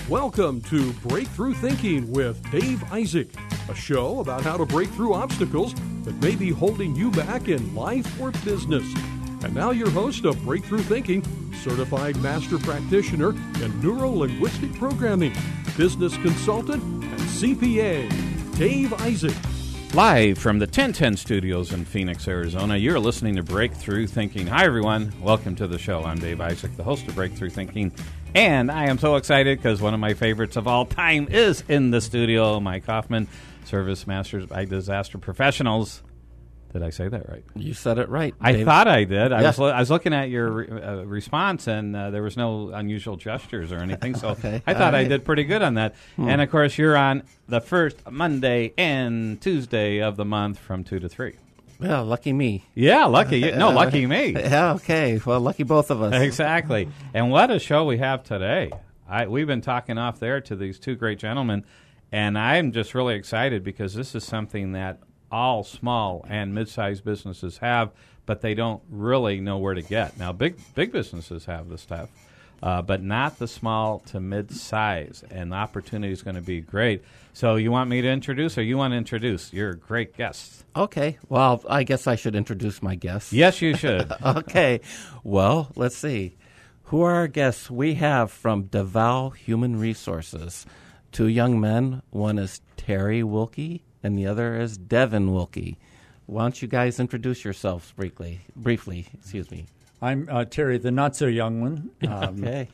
Welcome to Breakthrough Thinking with Dave Isaac, a show about how to break through obstacles that may be holding you back in life or business. And now your host of Breakthrough Thinking, certified master practitioner in neuro-linguistic programming, business consultant, and CPA, Dave Isaac. Live from the 1010 studios in Phoenix, Arizona, you're listening to Breakthrough Thinking. Hi, everyone. Welcome to the show. I'm Dave Isaac, the host of Breakthrough Thinking. And I am so excited because one of my favorites of all time is in the studio, Mike Hoffman, Service Masters by Disaster Professionals. Did I say that right? You said it right, I Dave. thought I did. Yeah. I was looking at your response, and there was no unusual gestures or anything, so Okay. I thought All I right. did pretty good on that. And, of course, you're on the first Monday and Tuesday of the month from 2 to 3. Well, lucky me. Yeah, lucky you. No, lucky me. Yeah, okay. Well, lucky both of us. Exactly. And what a show we have today. We've been talking off there to these two great gentlemen, and I'm just really excited because this is something that all small and mid-sized businesses have, but they don't really know where to get. Now, big businesses have this stuff, but not the small to mid-size, and the opportunity is going to be great. So you want me to introduce, or you want to introduce? You're a great guest. Okay. Well, I guess I should introduce my guests. Yes, you should. Okay. Well, let's see. Who are our guests? We have from DeVal Human Resources, two young men. One is Terry Wilkie, and the other is Devin Wilkie. Why don't you guys introduce yourselves briefly? Excuse me. I'm Terry, the not-so-young one. Okay.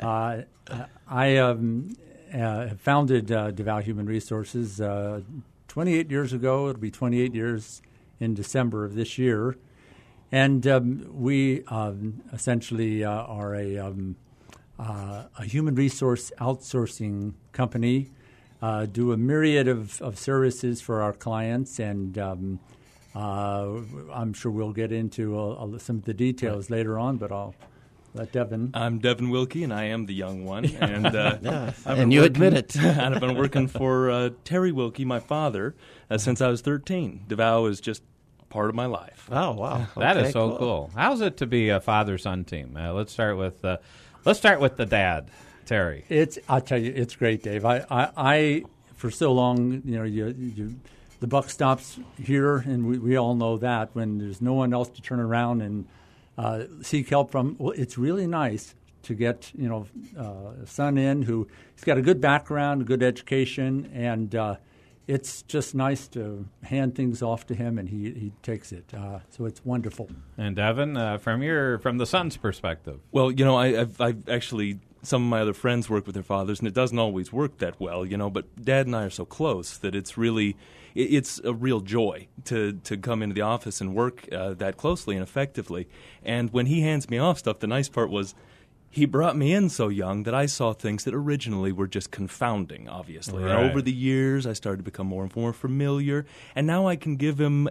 I founded DeVal Human Resources 28 years ago. It'll be 28 years in December of this year. And we essentially are a human resource outsourcing company, do a myriad of services for our clients, and I'm sure we'll get into some of the details later on, but I'll let Devin. I'm Devin Wilkie, and I am the young one. And And you admit it. And I've been working for Terry Wilkie, my father, since I was 13. DeVal is just part of my life. Oh, wow. That Okay, is so cool. How's it to be a father-son team? Let's start with the dad, Terry. I'll tell you, it's great, Dave. I for so long, the buck stops here, and we all know that when there's no one else to turn around and seek help from. Well, it's really nice to get a son in who's got a good background, a good education, and it's just nice to hand things off to him, and he takes it. So it's wonderful. And Devin, from the son's perspective. Well, I've actually, some of my other friends work with their fathers, and it doesn't always work that well, but Dad and I are so close that it's really, it's a real joy to come into the office and work that closely and effectively. And when he hands me off stuff, the nice part was, he brought me in so young that I saw things that originally were just confounding, obviously. Right. And over the years, I started to become more and more familiar, and now I can give him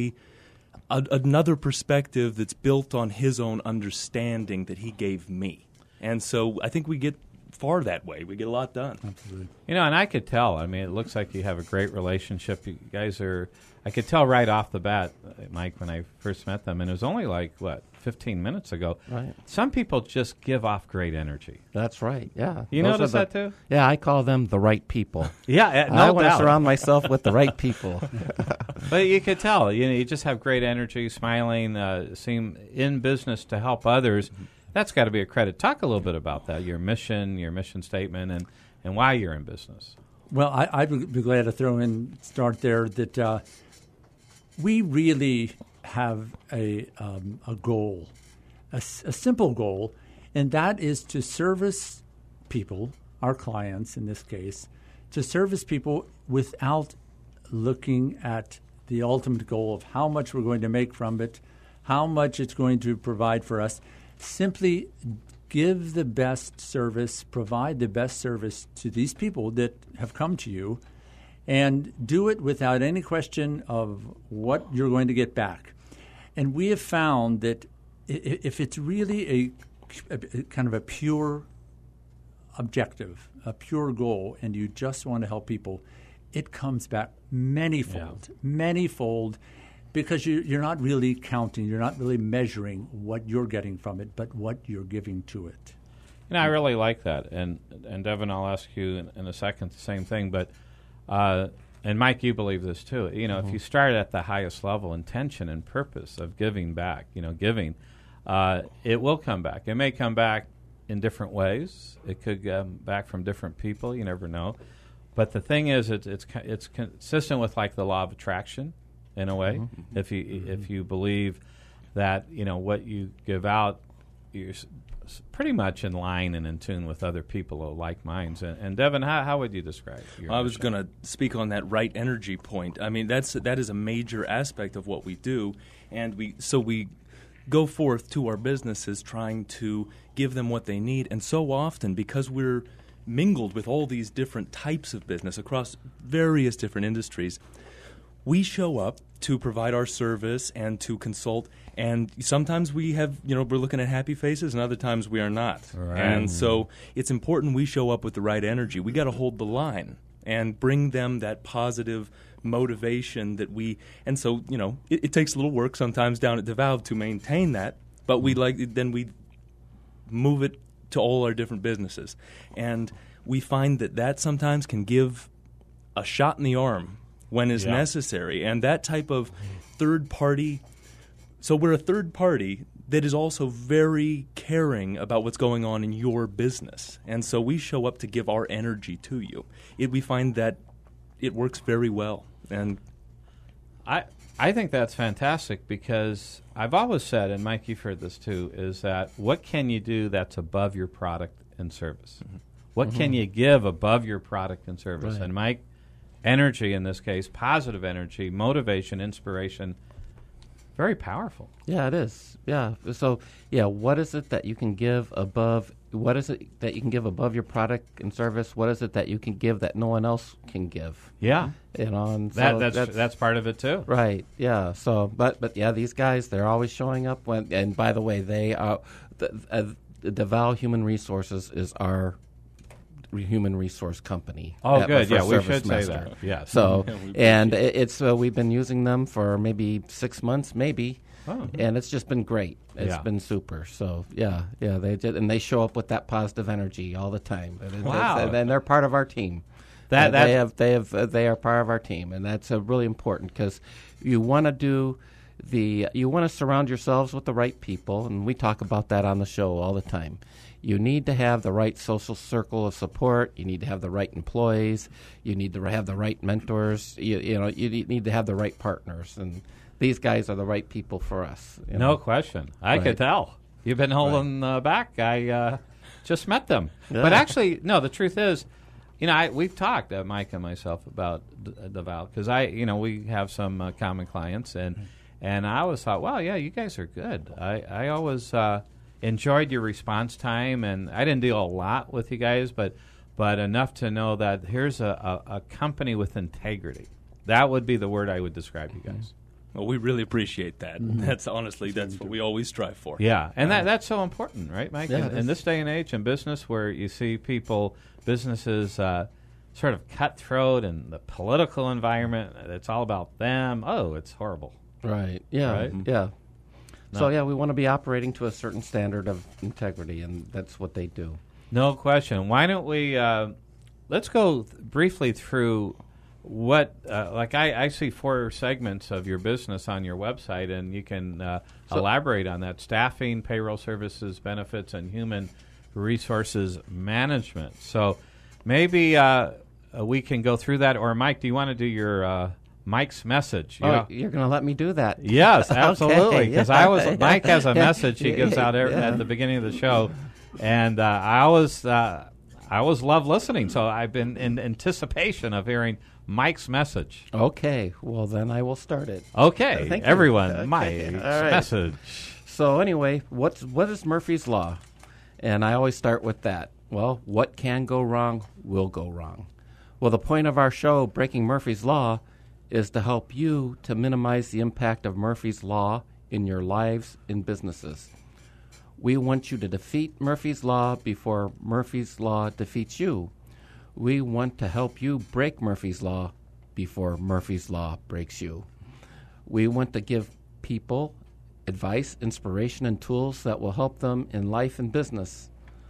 another perspective that's built on his own understanding that he gave me. And so I think we get far that way. We get a lot done. Absolutely. And I could tell. I mean, it looks like you have a great relationship. You guys I could tell right off the bat, Mike, when I first met them, and it was only 15 minutes ago. Right. Some people just give off great energy. That's right, yeah. You Those notice are that too? Yeah, I call them the right people. Yeah, I want to surround myself with the right people. But you could tell, you just have great energy, smiling, seem in business to help others. That's got to be a credit. Talk a little bit about that, your mission statement, and why you're in business. Well, I'd be glad to start there that we really have a goal, a simple goal, and that is to service people, our clients in this case, to service people without looking at the ultimate goal of how much we're going to make from it, how much it's going to provide for us. Simply give the best service, provide the best service to these people that have come to you, and do it without any question of what you're going to get back. And we have found that if it's really a kind of a pure objective, a pure goal, and you just want to help people, it comes back manyfold, because you're not really counting, you're not really measuring what you're getting from it, but what you're giving to it. And I really like that. And Devin, I'll ask you in a second the same thing. But and Mike, you believe this too. You know, if you start at the highest level, intention and purpose of giving back, giving, it will come back. It may come back in different ways. It could come back from different people. You never know. But the thing is, it's consistent with like the law of attraction, in a way. If you believe that what you give out, you're pretty much in line and in tune with other people of like minds. And Devin, how would you describe your I was going to speak on that right energy point. I mean, that is a major aspect of what we do, and we go forth to our businesses trying to give them what they need. And so often, because we're mingled with all these different types of business across various different industries, we show up to provide our service and to consult, and sometimes we have, we're looking at happy faces, and other times we are not. Right. And so it's important we show up with the right energy. We got to hold the line and bring them that positive motivation that we, and so, it takes a little work sometimes down at DeValve to maintain that, but we move it to all our different businesses. And we find that sometimes can give a shot in the arm when is necessary. And that type of third party, so we're a third party that is also very caring about what's going on in your business. And so we show up to give our energy to you. We find that it works very well. And I think that's fantastic, because I've always said, and Mike, you've heard this too, is that what can you do that's above your product and service? What can you give above your product and service? Right. And Mike, energy in this case, positive energy, motivation, inspiration, very powerful. Yeah, it is. Yeah. So, what is it that you can give above? What is it that you can give above your product and service? What is it that you can give that no one else can give? Yeah. And so that's part of it too. Right. Yeah. So, but these guys, they're always showing up. And by the way, they are the DeVal Human Resources is our human resource company. Oh, good. For Yeah, we should ServiceMaster. say that. Yes. So, and it's we've been using them for maybe 6 months, maybe. Oh. And it's just been great. It's been super. So they did, and they show up with that positive energy all the time. Wow. And they're part of our team. They are part of our team, and that's really important, because you want to surround yourselves with the right people, and we talk about that on the show all the time. You need to have the right social circle of support. You need to have the right employees. You need to have the right mentors. You need to have the right partners, and these guys are the right people for us. No question. I could tell. You've been holding back. I just met them. Yeah. But actually, no, the truth is, we've talked, Mike and myself, about DeVal, because we have some common clients, and I always thought, wow, yeah, you guys are good. I always enjoyed your response time, and I didn't deal a lot with you guys, but enough to know that here's a company with integrity. That would be the word I would describe you guys. Well, we really appreciate that. That's what we always strive for. Yeah, and that's so important, right, Mike? Yeah, in this day and age in business, where you see businesses sort of cutthroat, and the political environment, it's all about them. Oh, it's horrible. Right. Yeah. Right? Yeah. No. So we want to be operating to a certain standard of integrity, and that's what they do. No question. Why don't we let's go briefly through what I see 4 segments of your business on your website, and you can elaborate on that: staffing, payroll services, benefits, and human resources management. So maybe we can go through that. Or Mike, do you want to do your Mike's message? You're going to let me do that? Yes, absolutely. Because Okay, Mike has a message he gives out at the beginning of the show, and I always love listening. So I've been in anticipation of hearing Mike's message. Okay, well then I will start it. Okay, Thank you. everyone, Okay. Mike's All right. message. So anyway, what is Murphy's Law? And I always start with that. Well, what can go wrong will go wrong. Well, the point of our show, Breaking Murphy's Law, is to help you to minimize the impact of Murphy's Law in your lives and businesses. We want you to defeat Murphy's Law before Murphy's Law defeats you. We want to help you break Murphy's Law before Murphy's Law breaks you. We want to give people advice, inspiration, and tools that will help them in life and business.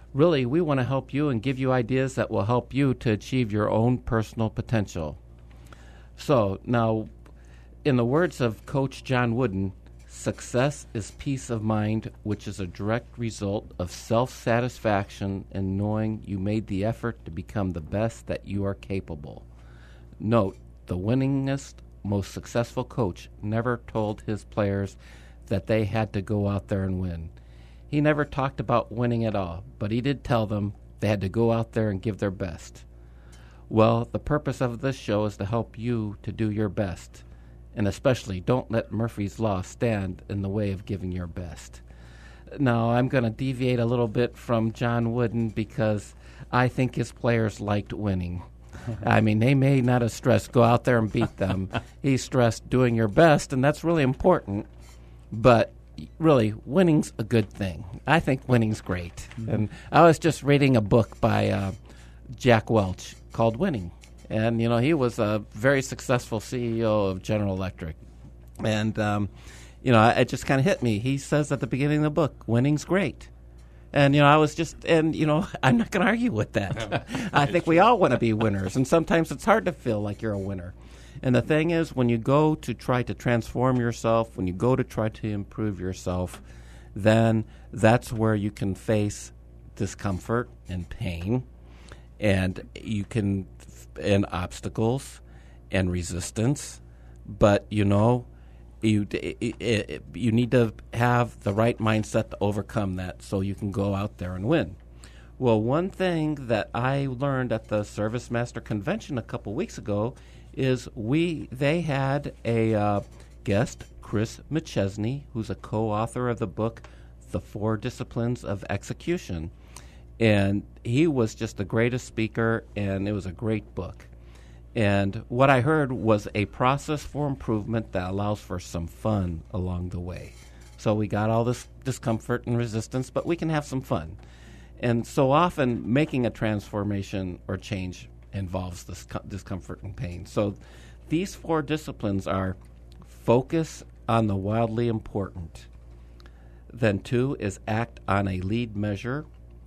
really, we want to help you and give you ideas that will help you to achieve your own personal potential. So now, in the words of Coach John Wooden, success is peace of mind, which is a direct result of self-satisfaction and knowing you made the effort to become the best that you are capable. Note, the winningest, most successful coach never told his players that they had to go out there and win. He never talked about winning at all, but he did tell them they had to go out there and give their best. Well, the purpose of this show is to help you to do your best, and especially don't let Murphy's Law stand in the way of giving your best. Now, I'm going to deviate a little bit from John Wooden because I think his players liked winning. I mean, they may not have stressed go out there and beat them. He stressed doing your best, and that's really important, but really, winning's a good thing. I think winning's great. Mm-hmm. And I was just reading a book by Jack Welch called Winning. And, he was a very successful CEO of General Electric. And, it just kind of hit me. He says at the beginning of the book, winning's great. And, I was just, I'm not going to argue with that. I think we all want to be winners. And sometimes it's hard to feel like you're a winner. And the thing is, when you go to try to transform yourself, when you go to try to improve yourself, then that's where you can face discomfort and pain, and and obstacles and resistance. But, you need to have the right mindset to overcome that so you can go out there and win. Well, one thing that I learned at the Service Master Convention a couple weeks ago is they had a guest, Chris McChesney, who's a co-author of the book, The 4 Disciplines of Execution. And he was just the greatest speaker, and it was a great book. And what I heard was a process for improvement that allows for some fun along the way. So we got all this discomfort and resistance, but we can have some fun. And so often making a transformation or change involves this discomfort and pain. So these 4 disciplines are focus on the wildly important. Then 2 is act on a lead measure.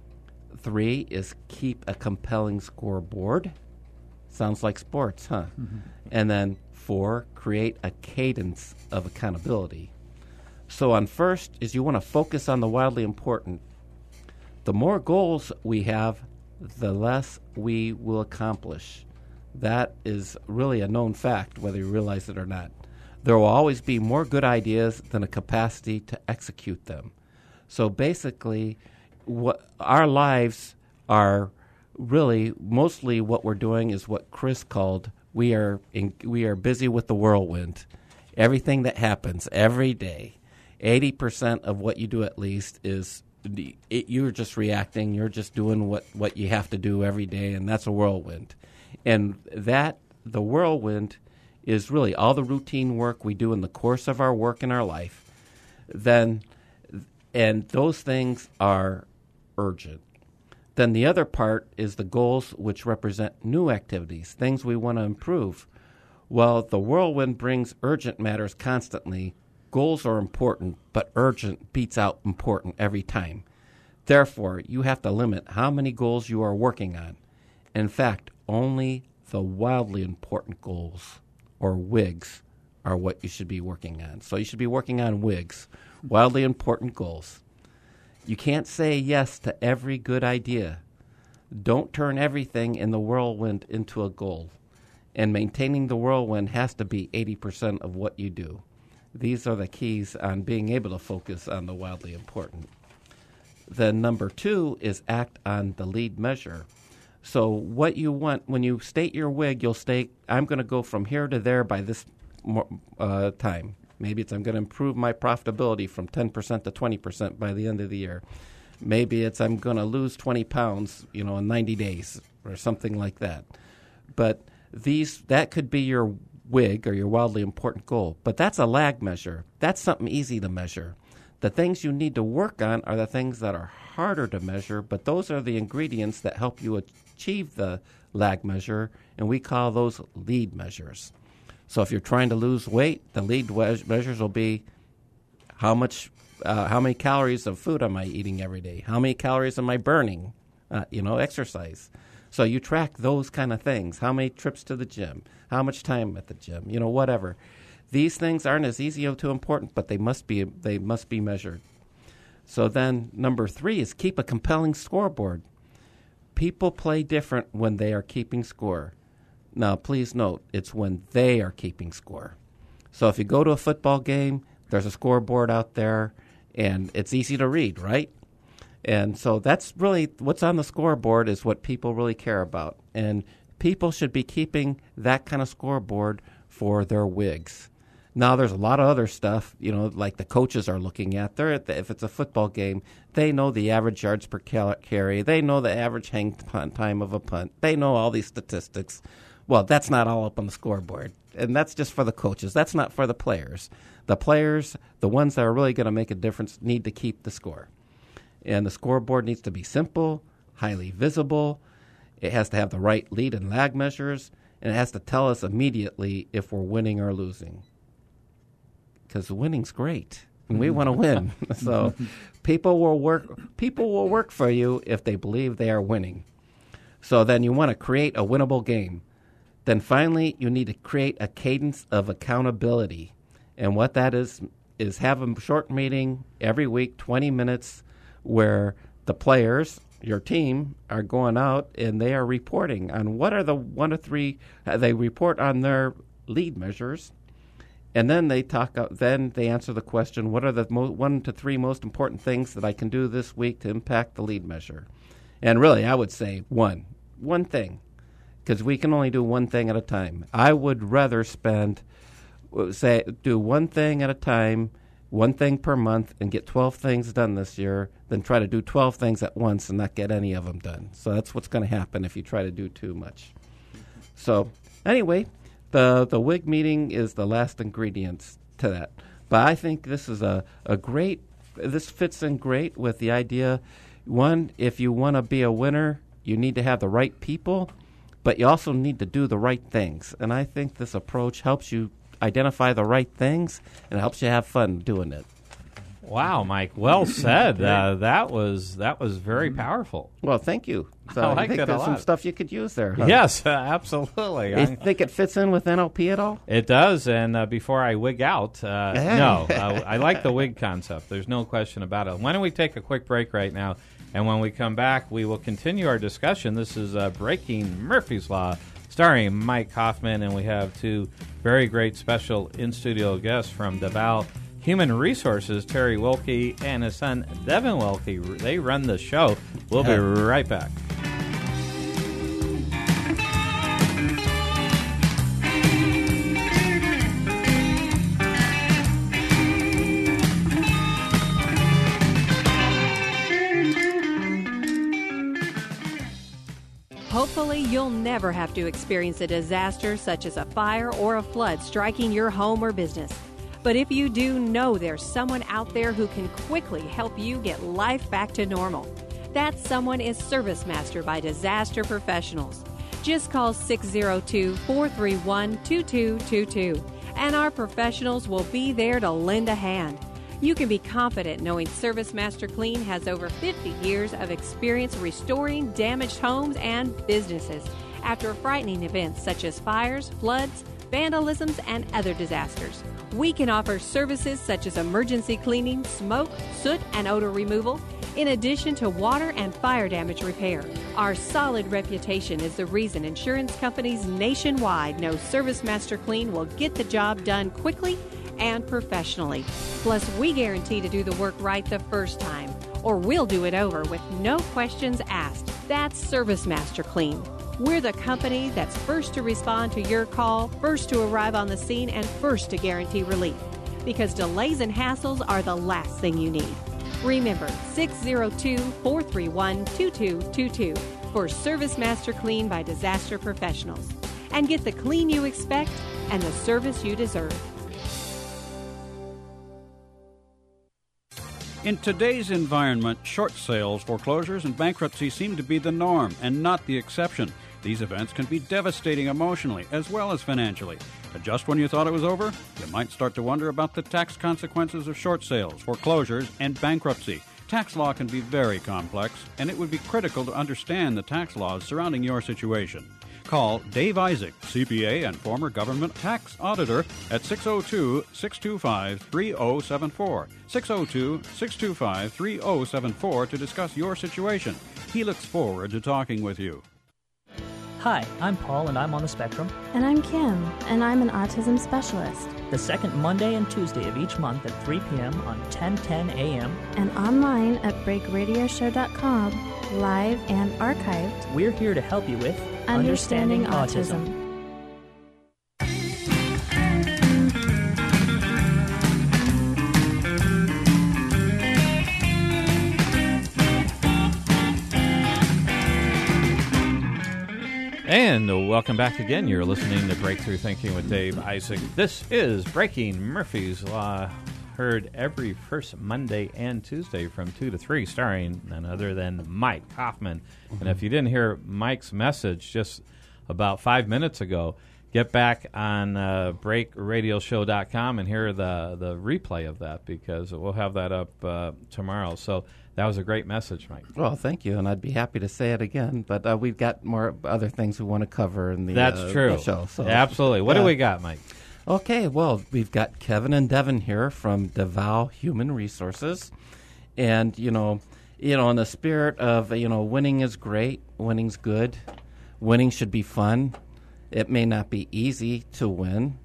3 is keep a compelling scoreboard. Sounds like sports, huh? Mm-hmm. And then 4, create a cadence of accountability. So on first is you want to focus on the wildly important. The more goals we have, the less we will accomplish. That is really a known fact, whether you realize it or not. There will always be more good ideas than a capacity to execute them. So basically, what our lives are really mostly what we're doing is what Chris called we are busy with the whirlwind. Everything that happens every day, 80% of what you do at least is you're just reacting. You're just doing what you have to do every day, and that's a whirlwind. And the whirlwind is really all the routine work we do in the course of our work in our life. And those things are urgent. Then the other part is the goals, which represent new activities, things we want to improve. Well, the whirlwind brings urgent matters constantly. Goals are important, but urgent beats out important every time. Therefore, you have to limit how many goals you are working on. In fact, only the wildly important goals, or WIGs, are what you should be working on. So you should be working on WIGs, wildly important goals. You can't say yes to every good idea. Don't turn everything in the whirlwind into a goal. And maintaining the whirlwind has to be 80% of what you do. These are the keys on being able to focus on the wildly important. Then number 2 is act on the lead measure. So what you want, when you state your WIG, you'll state, I'm going to go from here to there by this time. Maybe it's I'm going to improve my profitability from 10% to 20% by the end of the year. Maybe it's I'm going to lose 20 pounds, in 90 days or something like that. But that could be your WIG or your wildly important goal. But that's a lag measure. That's something easy to measure. The things you need to work on are the things that are harder to measure, but those are the ingredients that help you achieve the lag measure, and we call those lead measures. So if you're trying to lose weight, the lead measures will be how much How many calories of food am I eating every day? How many calories am I burning? Exercise. So you track those kind of things. How many trips to the gym? How much time at the gym? Whatever. These things aren't as easy to important, but they must be measured. So then number 3 is keep a compelling scoreboard. People play different when they are keeping score. Now, please note, it's when they are keeping score. So if you go to a football game, there's a scoreboard out there, and it's easy to read, right? And so that's really what's on the scoreboard is what people really care about. And people should be keeping that kind of scoreboard for their WIGs. Now, there's a lot of other stuff, like the coaches are looking at. If it's a football game, they know the average yards per carry. They know the average hang time of a punt. They know all these statistics. Well, that's not all up on the scoreboard. And that's just for the coaches. That's not for the players. The players, the ones that are really going to make a difference, need to keep the score. And the scoreboard needs to be simple, highly visible. It has to have the right lead and lag measures. And it has to tell us immediately if we're winning or losing. Because winning's great, and we want to win. So people will work for you if they believe they are winning. So then you want to create a winnable game. Then finally, you need to create a cadence of accountability. And what that is have a short meeting every week, 20 minutes, where the players, your team, are going out and they are reporting on what are the 1 to 3, they report on their lead measures. And then they answer the question, what are the 1 to 3 most important things that I can do this week to impact the lead measure? And really, I would say one thing, because we can only do one thing at a time. I would rather do one thing at a time, one thing per month, and get 12 things done this year than try to do 12 things at once and not get any of them done. So that's what's going to happen if you try to do too much. So anyway, The WIG meeting is the last ingredient to that. But I think this is this fits in great with the idea, one, if you want to be a winner, you need to have the right people, but you also need to do the right things. And I think this approach helps you identify the right things and helps you have fun doing it. Wow, Mike, well said. That was very powerful. Well, thank you. So I like think that a there's lot. some stuff you could use there. Huh? Yes, absolutely. You think it fits in with NLP at all? It does, and before I wig out, no, I like the wig concept. There's no question about it. Why don't we take a quick break right now, and when we come back, we will continue our discussion. This is Breaking Murphy's Law, starring Mike Hoffman, and we have 2 very great special in-studio guests from DeVal Human Resources, Terry Wilkie and his son, Devin Wilkie. They run the show. We'll be right back. Hopefully, you'll never have to experience a disaster such as a fire or a flood striking your home or business. But if you do, know there's someone out there who can quickly help you get life back to normal. That someone is ServiceMaster by Disaster Professionals. Just call 602-431-2222, and our professionals will be there to lend a hand. You can be confident knowing ServiceMaster Clean has over 50 years of experience restoring damaged homes and businesses after frightening events such as fires, floods, vandalisms, and other disasters. We can offer services such as emergency cleaning, smoke, soot, and odor removal, in addition to water and fire damage repair. Our solid reputation is the reason insurance companies nationwide know ServiceMaster Clean will get the job done quickly and professionally. Plus, we guarantee to do the work right the first time, or we'll do it over with no questions asked. That's ServiceMaster Clean. We're the company that's first to respond to your call, first to arrive on the scene, and first to guarantee relief. Because delays and hassles are the last thing you need. Remember, 602-431-2222 for ServiceMaster Clean by Disaster Professionals. And get the clean you expect and the service you deserve. In today's environment, short sales, foreclosures, and bankruptcy seem to be the norm and not the exception. These events can be devastating emotionally as well as financially. But just when you thought it was over, you might start to wonder about the tax consequences of short sales, foreclosures, and bankruptcy. Tax law can be very complex, and it would be critical to understand the tax laws surrounding your situation. Call Dave Isaac, CPA and former government tax auditor, at 602-625-3074. 602-625-3074 to discuss your situation. He looks forward to talking with you. Hi, I'm Paul, and I'm on the spectrum. And I'm Kim, and I'm an autism specialist. The second Monday and Tuesday of each month at 3 p.m. on 1010 a.m. And online at breakradioshow.com, live and archived. We're here to help you with Understanding Autism. And welcome back again. You're listening to Breakthrough Thinking with Dave Isaac. This is Breaking Murphy's Law, heard every first Monday and Tuesday from 2 to 3, starring none other than Mike Hoffman. And if you didn't hear Mike's message just about 5 minutes ago, get back on breakradioshow.com and hear the replay of that, because we'll have that up tomorrow. So that was a great message, Mike. Well, thank you, and I'd be happy to say it again, but we've got more other things we want to cover in the, That's true. The show. So, absolutely. What do we got, Mike? Okay, well, we've got Kevin and Devin here from DeVal Human Resources, and in the spirit of winning is great, winning's good, winning should be fun. It may not be easy to win,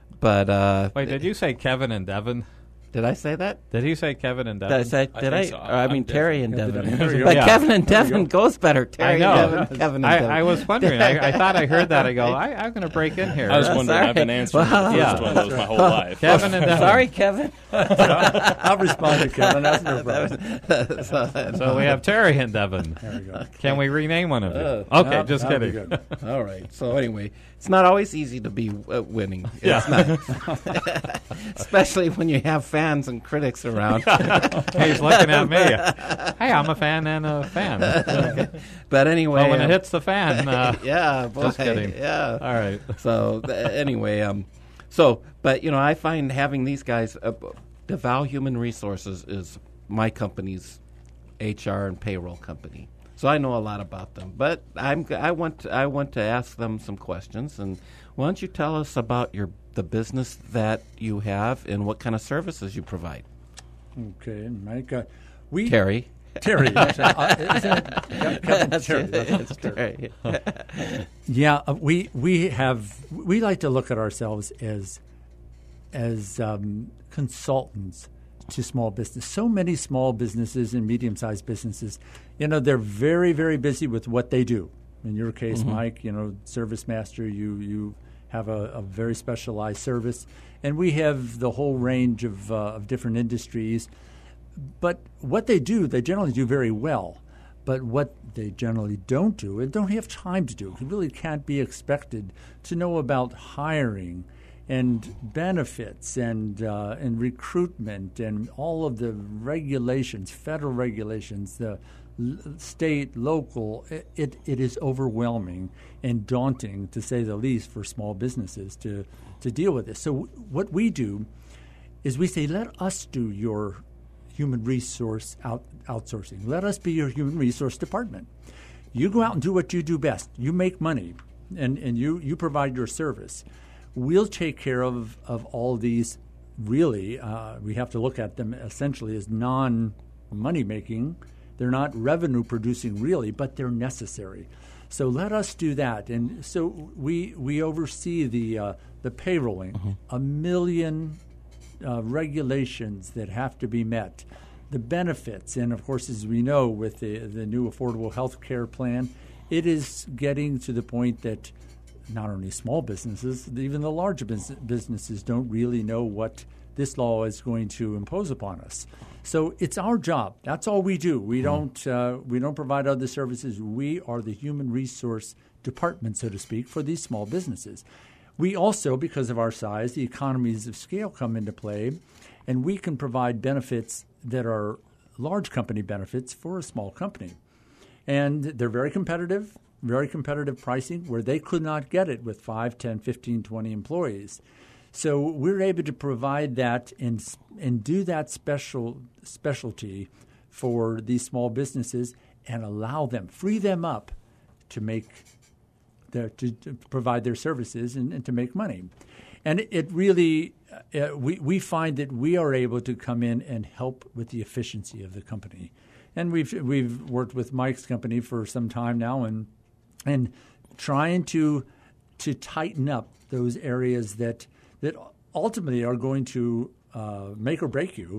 but wait, did you say Kevin and Devin? Did I say that? Did he say Kevin and Devin? Did I? So. I mean, Terry and Devin. There But Yeah. Kevin and Devin goes better. Terry and Devin, Kevin and Devin. I was wondering. I thought I heard that. I go, I'm going to break in here. I was wondering. Sorry. I've been answering Well, the first yeah. one of those my whole life. Kevin and Devin. Sorry, Kevin. I'll respond to Kevin. That's no problem. So we have Terry and Devin. There we go. Can we rename one of you? Okay, No, just that'd be kidding. good. All right. So anyway, it's not always easy to be winning. Yeah. It's not. Especially when you have fans and critics around. He's looking at me. Hey, I'm a fan and a fan. But anyway. Well, when it hits the fan, yeah. Boy, just kidding. Yeah. All right. So anyway, but I find having these guys, DeVal Human Resources is my company's HR and payroll company, so I know a lot about them. But I want to ask them some questions. And why don't you tell us about the business that you have and what kind of services you provide? Okay, Mike. Terry. Terry. That's Terry. Yeah, we like to look at ourselves as consultants to small business. So many small businesses and medium-sized businesses, they're very, very busy with what they do. In your case, Mike, Service Master, you have a very specialized service, and we have the whole range of different industries. But what they do, they generally do very well. But what they generally don't do and don't have time to do, you really can't be expected to know about hiring and benefits and recruitment and all of the regulations, federal regulations, the state, local. It is overwhelming and daunting, to say the least, for small businesses to deal with this. So what we do is we say, let us do your human resource outsourcing. Let us be your human resource department. You go out and do what you do best. You make money, and you provide your service. We'll take care of all these. Really, we have to look at them essentially as non-money making. They're not revenue producing really, but they're necessary. So let us do that. And so we oversee the payrolling, 1 million regulations that have to be met, the benefits, and of course, as we know, with the new Affordable Health Care Plan, it is getting to the point that not only small businesses, even the larger businesses don't really know what this law is going to impose upon us. So it's our job. That's all we do. We don't provide other services. We are the human resource department, so to speak, for these small businesses. We also, because of our size, the economies of scale come into play, and we can provide benefits that are large company benefits for a small company. And they're very competitive. very competitive pricing where they could not get it with 5, 10, 15, 20 employees. So we're able to provide that and do that specialty for these small businesses and allow them, free them up to provide their services and to make money. And it really, we find that we are able to come in and help with the efficiency of the company. And we've worked with Mike's company for some time now and trying to tighten up those areas that ultimately are going to make or break you,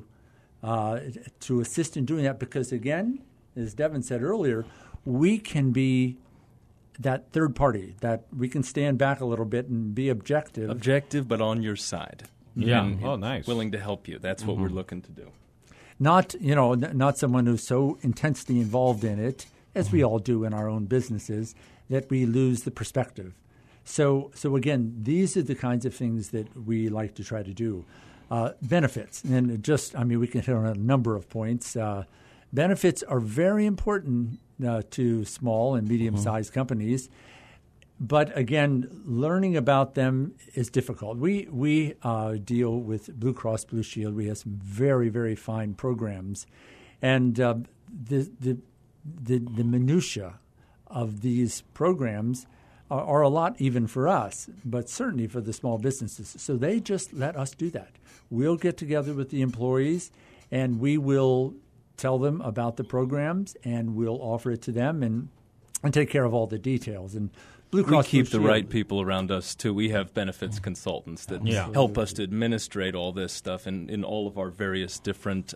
to assist in doing that. Because again, as Devin said earlier, we can be that third party, that we can stand back a little bit and be objective. Objective, but on your side. Yeah. And Nice. Willing to help you. That's what we're looking to do. Not someone who's so intensely involved in it, as we all do in our own businesses, that we lose the perspective. So again, these are the kinds of things that we like to try to do. Benefits, and we can hit on a number of points. Benefits are very important to small and medium-sized companies, but again, learning about them is difficult. We deal with Blue Cross Blue Shield. We have some very, very fine programs, and the minutia of these programs are a lot even for us, but certainly for the small businesses. So they just let us do that. We'll get together with the employees, and we will tell them about the programs, and we'll offer it to them and take care of all the details. And Blue Cross we keep Blue the Shield, right people around us, too. We have benefits consultants that help us to administrate all this stuff in all of our various different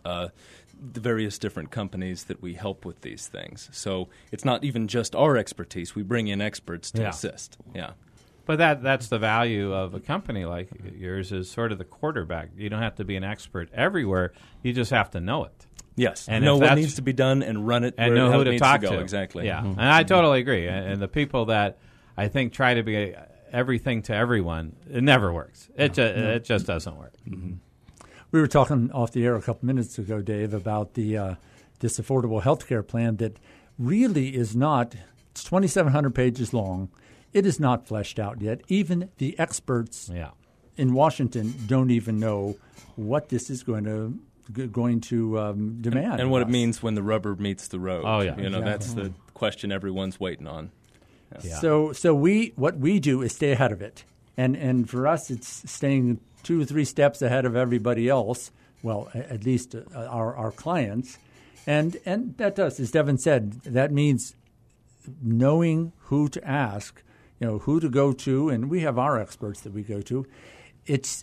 companies that we help with these things. So it's not even just our expertise. We bring in experts to assist. Yeah. But that's the value of a company like yours, is sort of the quarterback. You don't have to be an expert everywhere. You just have to know it. Yes, and know what needs to be done and run it and know who to talk to. to. Exactly. Yeah, and I totally agree. And the people that I think try to be everything to everyone, it never works. It just doesn't work. Mm-hmm. We were talking off the air a couple minutes ago, Dave, about this affordable health care plan that really is not. It's 2,700 pages long. It is not fleshed out yet. Even the experts in Washington don't even know what this is going to demand. And what it means when the rubber meets the road. Oh, yeah. Exactly. That's the question everyone's waiting on. Yeah. So what we do is stay ahead of it. And for us, it's staying 2 or 3 steps ahead of everybody else, well, at least our clients. And that does, as Devin said, that means knowing who to ask, who to go to, and we have our experts that we go to. It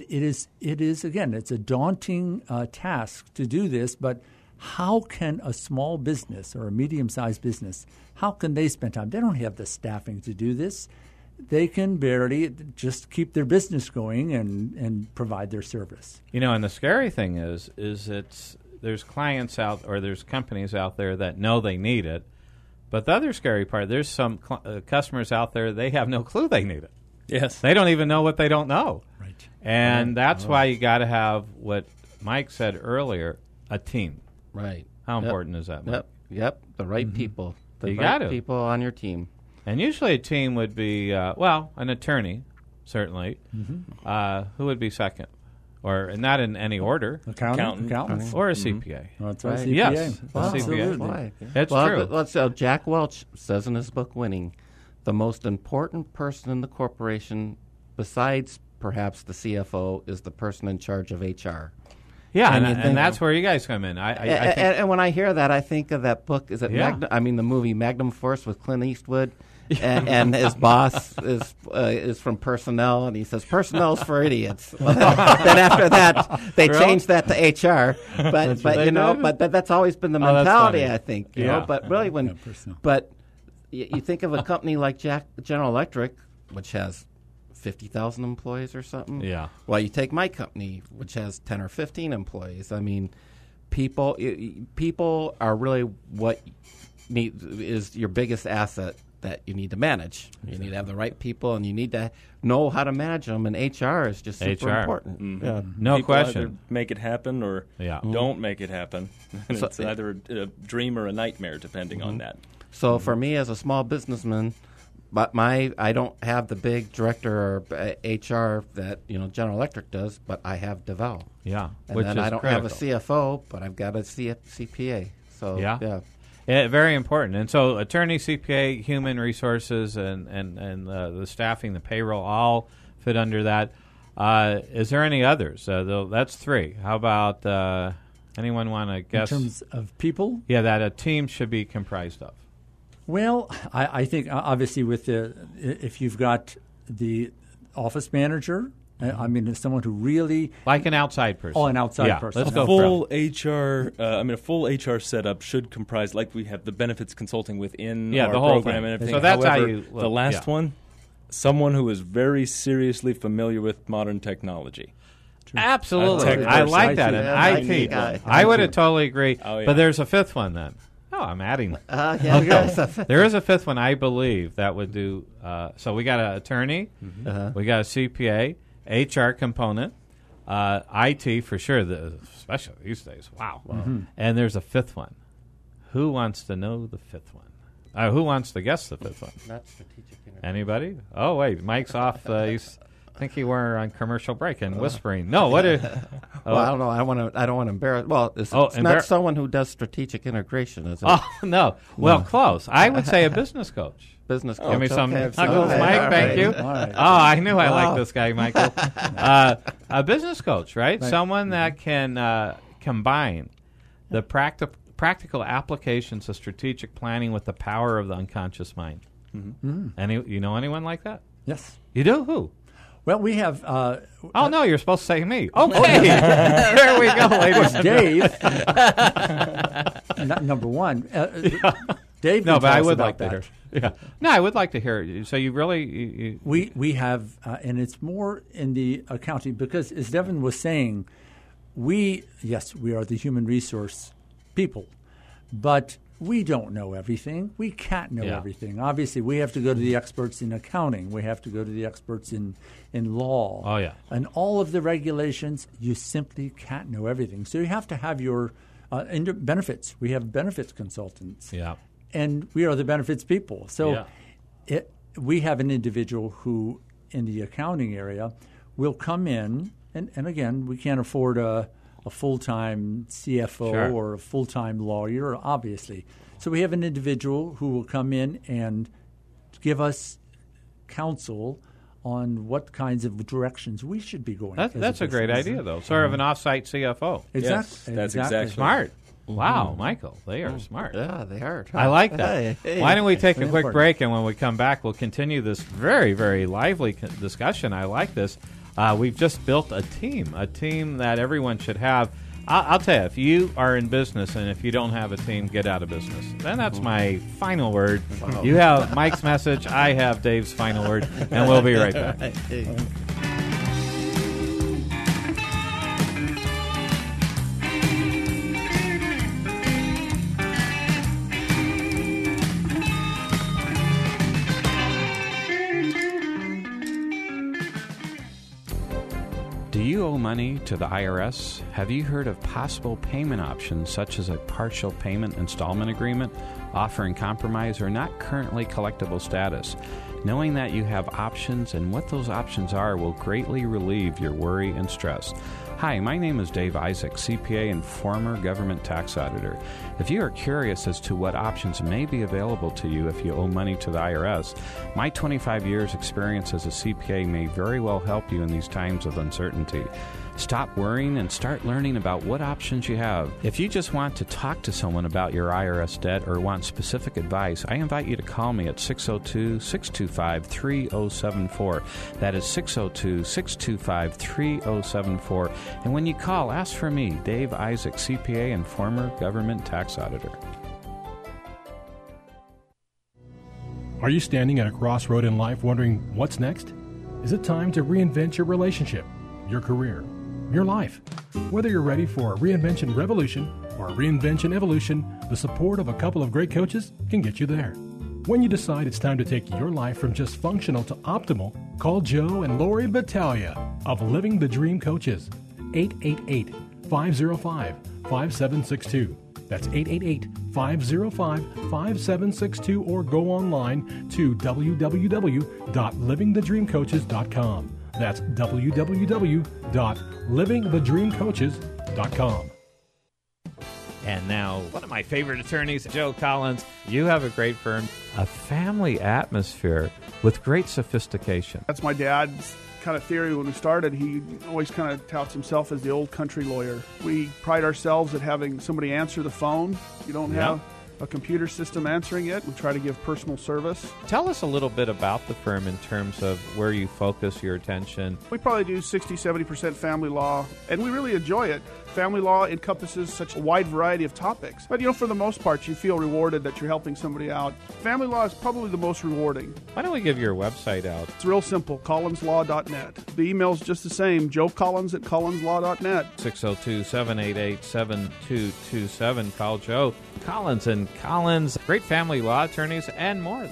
is again, it's a daunting task to do this, but how can a small business or a medium-sized business, how can they spend time? They don't have the staffing to do this. They can barely just keep their business going and provide their service. And the scary thing is there's clients there's companies out there that know they need it, but the other scary part, there's some customers out there, they have no clue they need it. Yes. They don't even know what they don't know. Right. And that's why you got to have what Mike said earlier, a team. Right. How important is that, Mike? Yep. The right people. The You right gotta. people on your team. And usually a team would be, an attorney, certainly. Mm-hmm. Who would be second? Or not in any order. Accountants. Or a CPA. That's right. Right. Yes. Well, a CPA. why? It's true. Jack Welch says in his book, Winning, the most important person in the corporation, besides perhaps the CFO, is the person in charge of HR. Yeah, and that's where you guys come in. I think and when I hear that, I think of that book. Is it the movie Magnum Force with Clint Eastwood, and his boss is from personnel, and he says personnel's for idiots. Then after that, they changed that to HR. But that's always been the mentality. I think But really, you think of a company like General Electric, which has 50,000 employees or something. Yeah. Well, you take my company, which has 10 or 15 employees. I mean, people are really what is your biggest asset that you need to manage. Exactly. You need to have the right people, and you need to know how to manage them. And HR is just super important. Mm-hmm. Yeah. No people question. Either make it happen or don't make it happen. And it's either a dream or a nightmare, depending on that. So for me as a small businessman, but I don't have the big director or HR that General Electric does, but I have DeVal. Yeah, and which then is I don't critical. have a CFO, but I've got a CPA. So Yeah, very important. And so attorney, CPA, human resources, and the staffing, the payroll, all fit under that. Is there any others? That's 3. How about anyone want to guess? In terms of people? Yeah, that a team should be comprised of. Well, I think obviously if you've got the office manager, I mean, someone who really like an outside person. Oh, an outside person. Let's A go full HR. A full HR setup should comprise, like we have the benefits consulting within our the whole program thing. and everything. So that's However, how you look. The last one, someone who is very seriously familiar with modern technology. Absolutely. I like that. Yeah, An IT IT. guy. I would have totally agree. Oh, yeah. But there's a 5th one then. Oh, I'm adding that. Yeah, There is a 5th one, I believe, that would do. So we got an attorney, we got a CPA, HR component, IT for sure, especially these days. Wow. And there's a 5th one. Who wants to know the 5th one? Who wants to guess the 5th one? Not strategic integration. Anybody? Oh, wait. Mike's off. I think you were on commercial break and whispering. No, what is... Well, I don't know. I don't want to embarrass. Well, it's not someone who does strategic integration, is it? Oh, no. Well, close. I would say a business coach. Business coach. Give me some Okay, knuckles, okay, Mike. all Thank right. you. All right. Oh, I knew I liked this guy, Michael. A business coach, right? Someone that can combine the practical applications of strategic planning with the power of the unconscious mind. You know anyone like that? Yes. You do? Who? Well, we have. Oh, no, you're supposed to say me. Okay. There we go, ladies. Dave, number one. Dave. No, can but tell I us would about like to that. hear. Yeah. No, I would like to hear it. So you really. We have, and it's more in the accounting because, as Devin was saying, we are the human resource people, but we don't know everything. We can't know everything. Obviously, we have to go to the experts in accounting. We have to go to the experts in law. Oh, yeah. And all of the regulations, you simply can't know everything. So you have to have your benefits. We have benefits consultants. Yeah. And we are the benefits people. So we have an individual who, in the accounting area, will come in, and again, we can't afford a full-time CFO or a full-time lawyer, obviously. So we have an individual who will come in and give us counsel on what kinds of directions we should be going. That's a great idea, though. Sort of an off-site CFO. Exactly. Yes, that's exactly Smart. Wow, Michael, they are smart. Yeah, they are. I like that. Hey. Why don't we take a quick important. break, and when we come back, we'll continue this very, very lively discussion. I like this. We've just built a team that everyone should have. I'll tell you, if you are in business and if you don't have a team, get out of business. Then that's my final word. Wow. You have Mike's message. I have Dave's final word, and we'll be right back. Do you owe money to the IRS? Have you heard of possible payment options such as a partial payment installment agreement, offering compromise or not currently collectible status? Knowing that you have options and what those options are will greatly relieve your worry and stress. Hi, my name is Dave Isaac, CPA and former government tax auditor. If you are curious as to what options may be available to you if you owe money to the IRS, my 25 years experience as a CPA may very well help you in these times of uncertainty. Stop worrying and start learning about what options you have. If you just want to talk to someone about your IRS debt or want specific advice, I invite you to call me at 602-625-3074. That is 602-625-3074. And when you call, ask for me, Dave Isaac, CPA and former government tax auditor. Are you standing at a crossroad in life wondering what's next? Is it time to reinvent your relationship, your career, your life? Whether you're ready for a reinvention revolution or a reinvention evolution, the support of a couple of great coaches can get you there. When you decide it's time to take your life from just functional to optimal, call Joe and Lori Battaglia of Living the Dream Coaches, 888-505-5762. That's 888 505-5762 or go online to www.livingthedreamcoaches.com. That's www.livingthedreamcoaches.com. And now, one of my favorite attorneys, Joe Collins. You have a great firm, a family atmosphere with great sophistication. That's my dad's kind of theory when we started. He always kind of touts himself as the old country lawyer. We pride ourselves at having somebody answer the phone. You don't have a computer system answering it. We try to give personal service. Tell us a little bit about the firm in terms of where you focus your attention. We probably do 60-70% family law, and we really enjoy it. Family law encompasses such a wide variety of topics. But, for the most part, you feel rewarded that you're helping somebody out. Family law is probably the most rewarding. Why don't we give your website out? It's real simple, collinslaw.net. The email's just the same, joecollins@collinslaw.net. 602-788-7227. Call Joe Collins and Collins, great family law attorneys and more.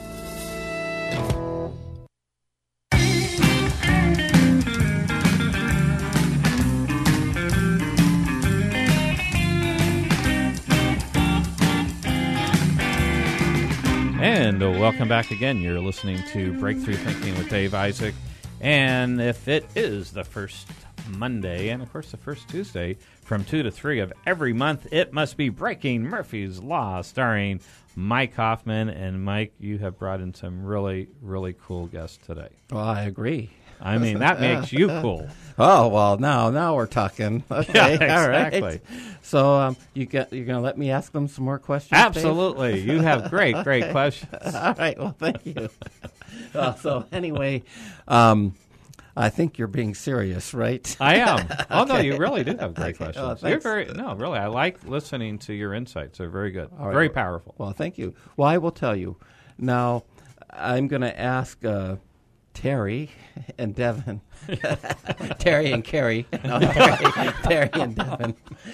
And welcome back again. You're listening to Breakthrough Thinking with Dave Isaac. And if it is the first Monday and, of course, the first Tuesday from 2 to 3 of every month, it must be Breaking Murphy's Law, starring Mike Hoffman. And, Mike, you have brought in some really, really cool guests today. Well, I agree. I mean, that makes you cool. Oh, well, now we're talking. Okay, yeah, exactly. All right. So you're going to let me ask them some more questions, Absolutely. Dave? You have great questions. All right. Well, thank you. So anyway, I think you're being serious, right? I am. Oh, Okay. no, you really do have great questions. Oh, You're thanks. really, I like listening to your insights. They're very good. All right. Very powerful. Well, thank you. Well, I will tell you. Now, I'm going to ask Terry and Devin, Terry and Carrie, no, Terry and Devin,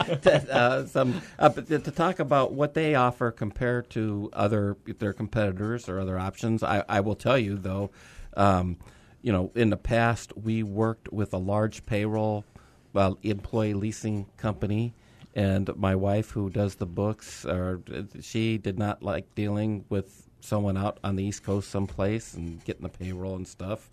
to talk about what they offer compared to their competitors or other options. I will tell you, though, in the past, we worked with a large payroll employee leasing company, and my wife, who does the books, she did not like dealing with someone out on the East Coast someplace and getting the payroll and stuff.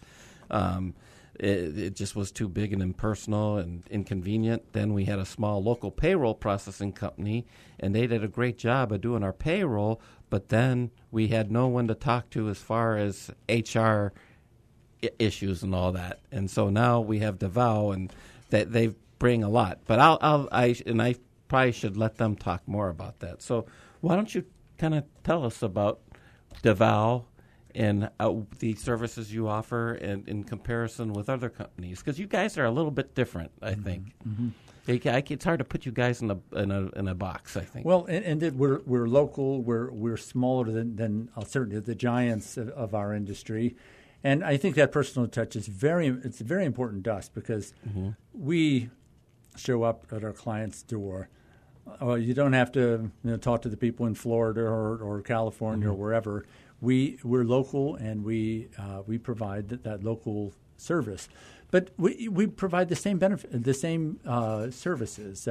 It just was too big and impersonal and inconvenient. Then we had a small local payroll processing company, and they did a great job of doing our payroll, but then we had no one to talk to as far as HR issues and all that. And so now we have DeVal, and they bring a lot. But I probably should let them talk more about that. So why don't you kind of tell us about DeVal and the services you offer and in comparison with other companies, because you guys are a little bit different, I think. Mm-hmm. It's hard to put you guys in a box, I think. Well, and that we're local, we're smaller than certainly the giants of our industry, and I think that personal touch is very important to us because we show up at our client's door. You don't have to talk to the people in Florida or California or wherever. We're local, and we provide that local service, but we provide the same benefit, the same services.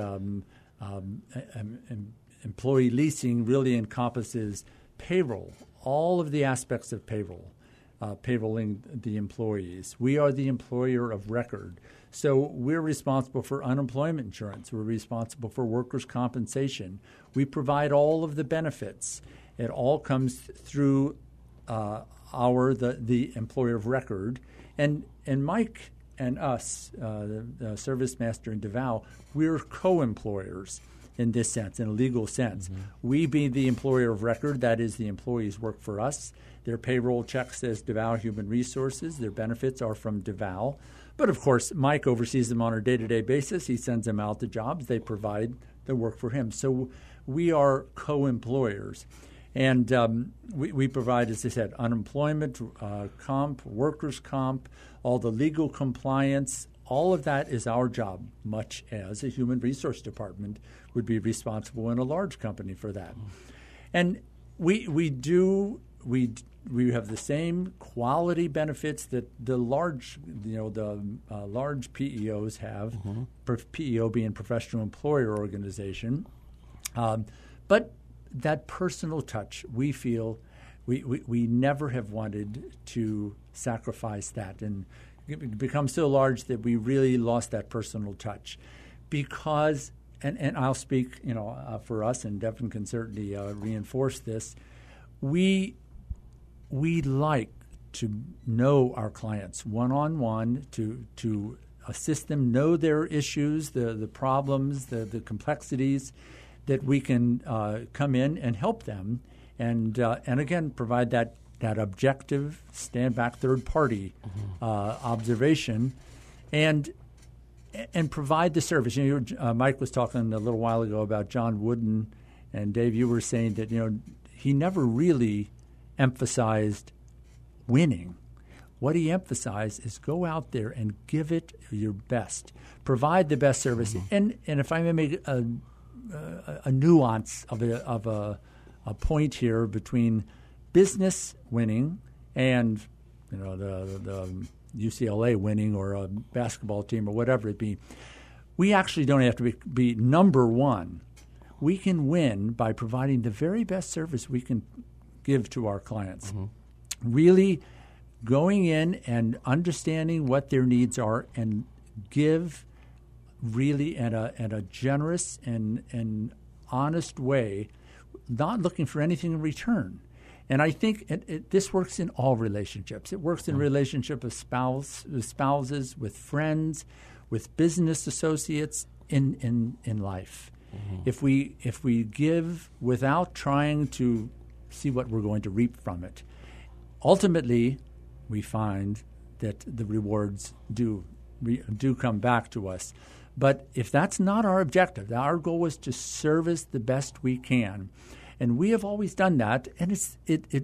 Employee leasing really encompasses payroll, all of the aspects of payroll, payrolling the employees. We are the employer of record. So we're responsible for unemployment insurance. We're responsible for workers' compensation. We provide all of the benefits. It all comes through the employer of record. And Mike and us, the Service Master and DeVal, we're co-employers in this sense, in a legal sense. We be the employer of record, that is, the employees work for us. Their payroll check says DeVal Human Resources. Their benefits are from DeVal. But, of course, Mike oversees them on a day-to-day basis. He sends them out to jobs. They provide the work for him. So we are co-employers. And we provide, as I said, unemployment, comp, workers' comp, all the legal compliance. All of that is our job, much as a human resource department would be responsible in a large company for that. And we have the same quality benefits that the large PEOs have, PEO being Professional Employer Organization. But that personal touch, we feel we never have wanted to sacrifice that and become so large that we really lost that personal touch. Because, and I'll speak, for us, and Devin can certainly reinforce this, we like to know our clients one-on-one, to assist them, know their issues, the problems, the complexities, that we can come in and help them, and again provide that objective, stand back, third party observation, and provide the service. Mike was talking a little while ago about John Wooden, and Dave, you were saying that he never really emphasized winning. What he emphasized is go out there and give it your best, provide the best service, and if I may make a nuance of a point here between business winning and the UCLA winning, or a basketball team, or whatever it be, we actually don't have to be number one. We can win by providing the very best service we can give to our clients. Really going in and understanding what their needs are, and give really in a generous and honest way, not looking for anything in return. And I think this works in all relationships. It works in relationship with spouses, with friends, with business associates, in life. If we give without trying to see what we're going to reap from it, ultimately we find that the rewards do come back to us. But if that's not our objective, our goal is to service the best we can. And we have always done that, and it's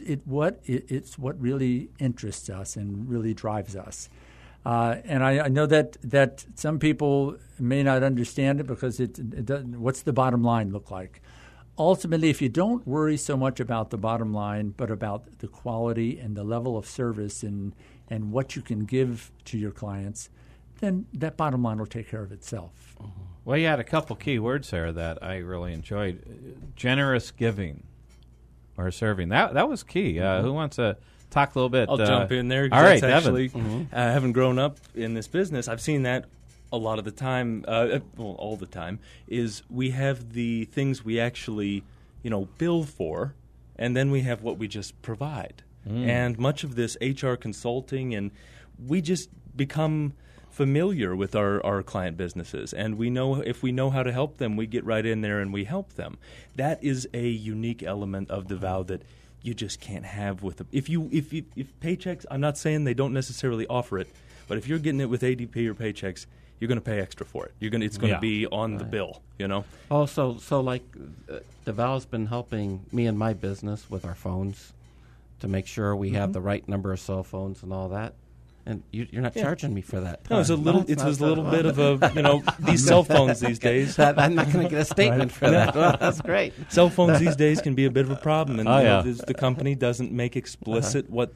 what really interests us and really drives us. And I know that some people may not understand it, because it doesn't. What's the bottom line look like? Ultimately, if you don't worry so much about the bottom line, but about the quality and the level of service and what you can give to your clients, then that bottom line will take care of itself. Well, you had a couple key words there that I really enjoyed. Generous giving or serving. That was key. Who wants to talk a little bit? I'll jump in there. All right, actually, Devin. Having grown up in this business, I've seen that a lot of the time, all the time, is we have the things we actually, bill for, and then we have what we just provide. And much of this HR consulting, and we just become familiar with our client businesses, and we know if we know how to help them, we get right in there and we help them. That is a unique element of DeVal that you just can't have with if Paychex. I'm not saying they don't necessarily offer it, but if you're getting it with ADP or Paychex, you're going to pay extra for it. It's going to be on the bill. Oh, so like DeVal's been helping me and my business with our phones to make sure we have the right number of cell phones and all that. And you're not charging me for that. No, it's a little bit of a, these cell phones these days. I'm not going to get a statement for that. Well, that's great. Cell phones these days can be a bit of a problem, and the company doesn't make explicit what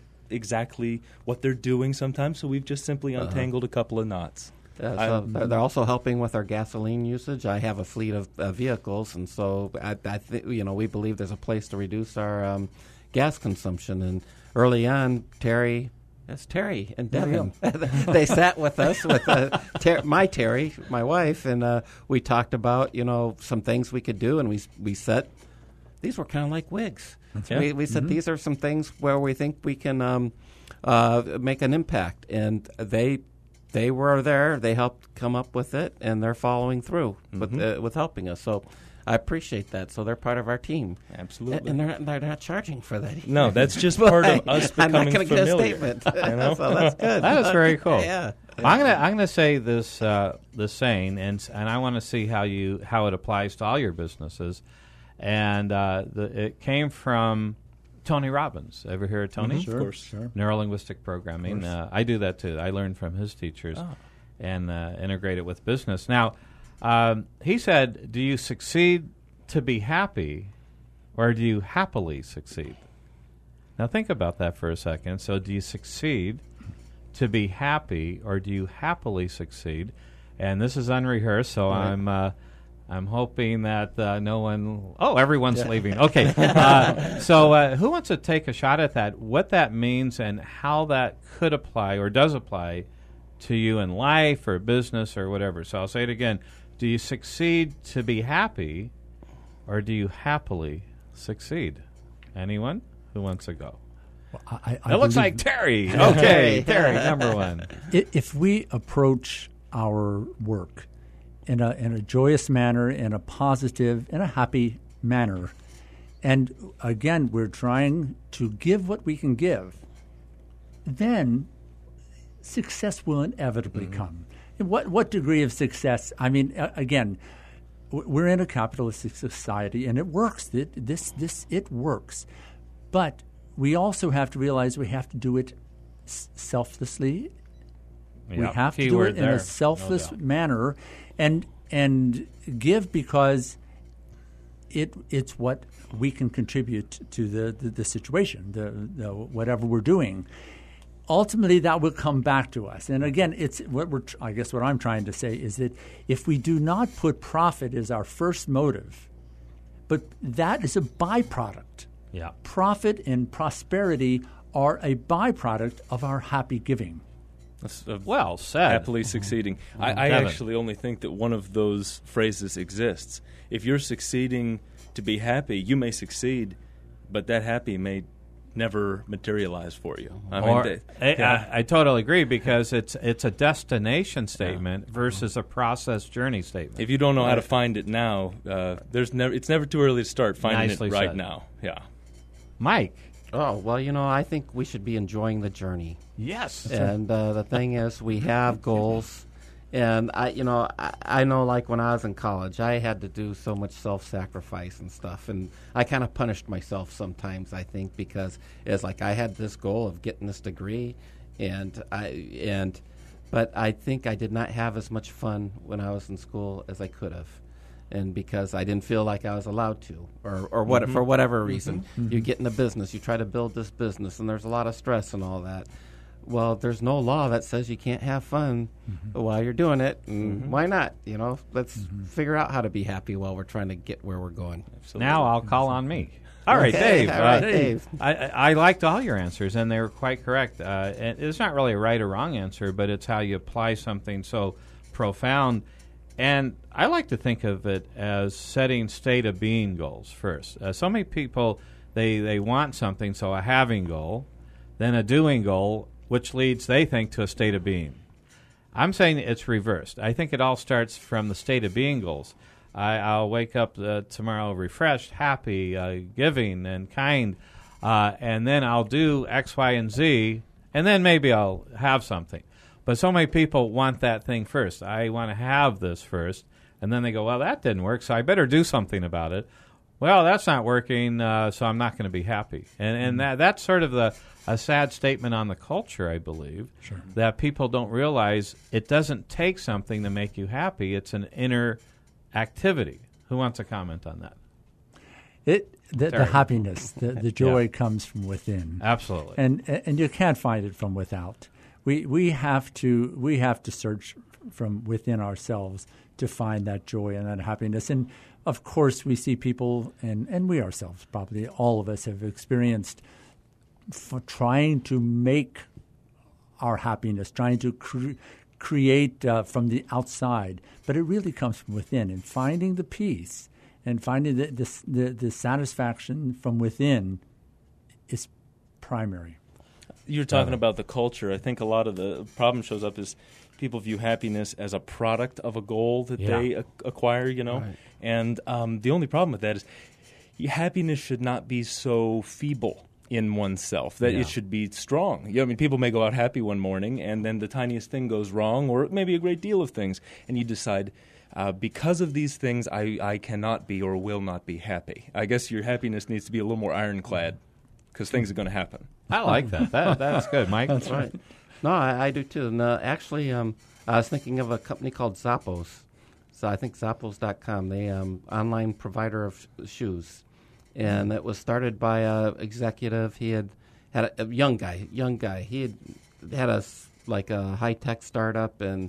they're doing sometimes. So we've just simply untangled a couple of knots. So they're also helping with our gasoline usage. I have a fleet of vehicles, and so I think we believe there's a place to reduce our gas consumption. And early on, Terry and Devin. They sat with us, with Terry, my wife, and we talked about some things we could do, and we set. These were kind of like wigs. We said these are some things where we think we can make an impact, and they were there. They helped come up with it, and they're following through with helping us. So I appreciate that. So they're part of our team. Absolutely. And they're not charging for that either. No, that's just part of us becoming I'm not familiar. Get a statement. So that's good. That is very cool. Yeah. I'm gonna say this saying, and I want to see how it applies to all your businesses. And it came from Tony Robbins. Ever hear of Tony? Sure, of course. Sure. Neuro-linguistic programming. I do that too. I learned from his teachers and integrate it with business. Now, he said, do you succeed to be happy, or do you happily succeed? Now think about that for a second. So do you succeed to be happy, or do you happily succeed? And this is unrehearsed, so right. I'm hoping that no one... Oh, everyone's leaving. Okay. So who wants to take a shot at that, what that means and how that could apply or does apply to you in life or business or whatever? So I'll say it again. Do you succeed to be happy, or do you happily succeed? Anyone who wants to go? Well, it looks like Terry. Okay, Terry, number one. If we approach our work in a joyous manner, in a positive, in a happy manner, and again, we're trying to give what we can give, then success will inevitably come. What degree of success? I mean, again, we're in a capitalistic society, and it works. It works, but we also have to realize we have to do it selflessly. Yeah, we have to do it in a selfless manner, and give because it's what we can contribute to the situation, the whatever we're doing. Ultimately, that will come back to us. And again, it's what I'm trying to say is that if we do not put profit as our first motive, but that is a byproduct. Yeah. Profit and prosperity are a byproduct of our happy giving. Well said. Happily succeeding. I actually only think that one of those phrases exists. If you're succeeding to be happy, you may succeed, but that happy may never materialize for you. I totally agree, because it's a destination statement versus a process journey statement. If you don't know how to find it now, it's never too early to start finding Nicely it right said. now. Yeah, Mike. Oh, well, I think we should be enjoying the journey. Yes. And the thing is, we have goals. And I know, like when I was in college, I had to do so much self-sacrifice and stuff, and I kind of punished myself sometimes, I think, because it's like I had this goal of getting this degree, but I think I did not have as much fun when I was in school as I could have, and because I didn't feel like I was allowed to, or what for whatever reason. You get in a business, you try to build this business, and there's a lot of stress and all that. Well, there's no law that says you can't have fun while you're doing it. And why not? Let's figure out how to be happy while we're trying to get where we're going. Absolutely. Now I'll call on me. All right, Okay. Dave. All right, Dave. I liked all your answers, and they were quite correct. And it's not really a right or wrong answer, but it's how you apply something so profound. And I like to think of it as setting state of being goals first. So many people, they want something, so a having goal, then a doing goal, which leads, they think, to a state of being. I'm saying it's reversed. I think it all starts from the state of being goals. I'll wake up tomorrow refreshed, happy, giving, and kind, and then I'll do X, Y, and Z, and then maybe I'll have something. But so many people want that thing first. I want to have this first, and then they go, well, that didn't work, so I better do something about it. Well, that's not working, so I'm not going to be happy. And that's sort of a sad statement on the culture, I believe, that people don't realize it doesn't take something to make you happy. It's an inner activity. Who wants to comment on that? The happiness, the joy comes from within. Absolutely. And you can't find it from without. We have to search from within ourselves to find that joy and that happiness. And of course, we see people, and we ourselves probably, all of us have experienced trying to make our happiness, trying to create from the outside. But it really comes from within, and finding the peace and finding the satisfaction from within is primary. You're talking about the culture. I think a lot of the problem shows up is people view happiness as a product of a goal that they acquire, Right. And the only problem with that is happiness should not be so feeble in oneself, that it should be strong. People may go out happy one morning, and then the tiniest thing goes wrong, or maybe a great deal of things, and you decide, because of these things, I cannot be or will not be happy. I guess your happiness needs to be a little more ironclad, because things are going to happen. I like that. That's good, Mike. That's right. No, I do too. No, actually, I was thinking of a company called Zappos. So I think Zappos.com, they online provider of shoes. And it was started by an executive. He had a young guy. He had a high-tech startup, and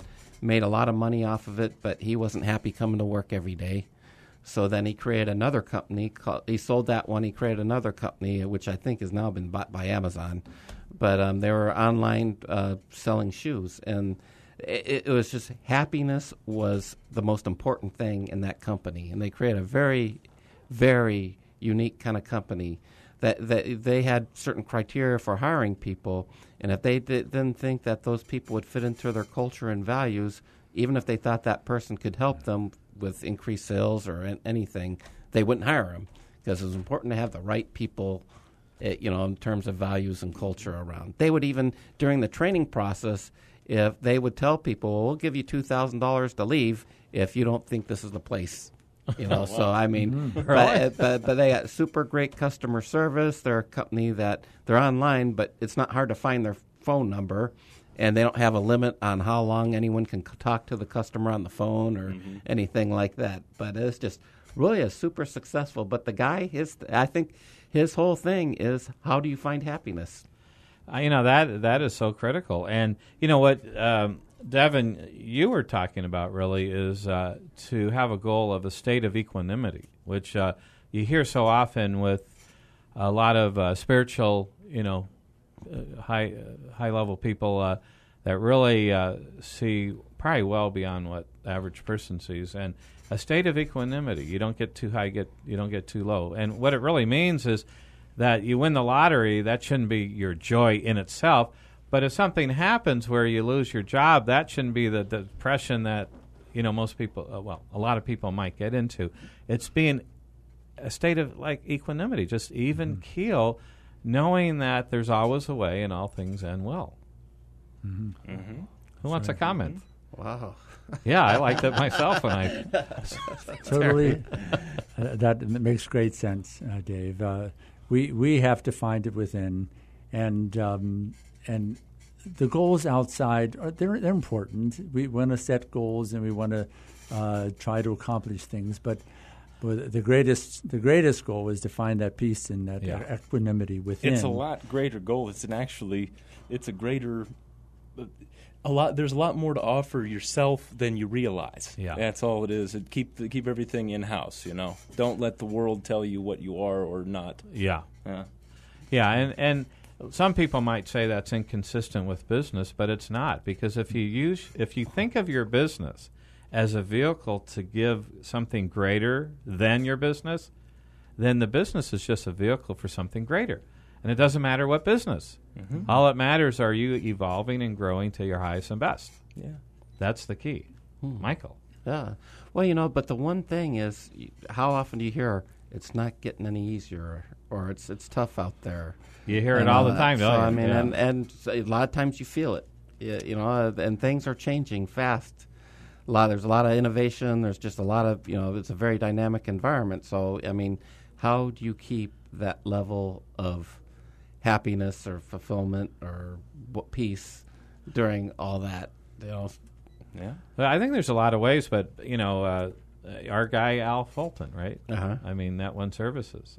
made a lot of money off of it, but he wasn't happy coming to work every day. So then he created another company. He sold that one. He created another company, which I think has now been bought by Amazon. But they were online selling shoes. And it was just happiness was the most important thing in that company. And they created a very, very unique kind of company that they had certain criteria for hiring people. And if they didn't think that those people would fit into their culture and values, even if they thought that person could help them with increased sales or anything, they wouldn't hire them because it was important to have the right people, in terms of values and culture around. They would even, during the training process, if they would tell people, well, we'll give you $2,000 to leave if you don't think this is the place. Wow. So I mean, but they got super great customer service. They're a company that they're online, but it's not hard to find their phone number. And they don't have a limit on how long anyone can talk to the customer on the phone or anything like that. But it's just really a super successful. But the guy, I think his whole thing is, how do you find happiness? That is so critical. And you know what, Devin, you were talking about really is to have a goal of a state of equanimity, which you hear so often with a lot of spiritual, high level people that really see probably well beyond what the average person sees, and a state of equanimity. You don't get too high, you don't get too low. And what it really means is that you win the lottery. That shouldn't be your joy in itself. But if something happens where you lose your job, that shouldn't be the depression that most people, a lot of people might get into. It's being a state of like equanimity, just even keel, knowing that there's always a way and all things end well. Who wants a comment? Wow. Yeah, I liked it myself when I... Totally. That makes great sense, Dave. We have to find it within, and the goals outside they're important. We want to set goals and we want to try to accomplish things, but the greatest goal is to find that peace and that equanimity within. It's a lot greater goal. It's a greater. There's a lot more to offer yourself than you realize. Yeah, that's all it is. Keep everything in house. Don't let the world tell you what you are or not. Yeah. And some people might say that's inconsistent with business, but it's not, because if you think of your business as a vehicle to give something greater than your business, then the business is just a vehicle for something greater. And it doesn't matter what business. All that matters, are you evolving and growing to your highest and best? Yeah. That's the key. Michael. Yeah. Well, but the one thing is, how often do you hear it's not getting any easier, or it's tough out there? You hear it all the time, don't you? I mean, and a lot of times you feel it, and things are changing fast. There's a lot of innovation. There's just a lot of, it's a very dynamic environment. So, I mean, how do you keep that level of happiness or fulfillment or peace during all that? Yeah. Well, I think there's a lot of ways, but our guy Al Fulton, right? I mean, Net One Services.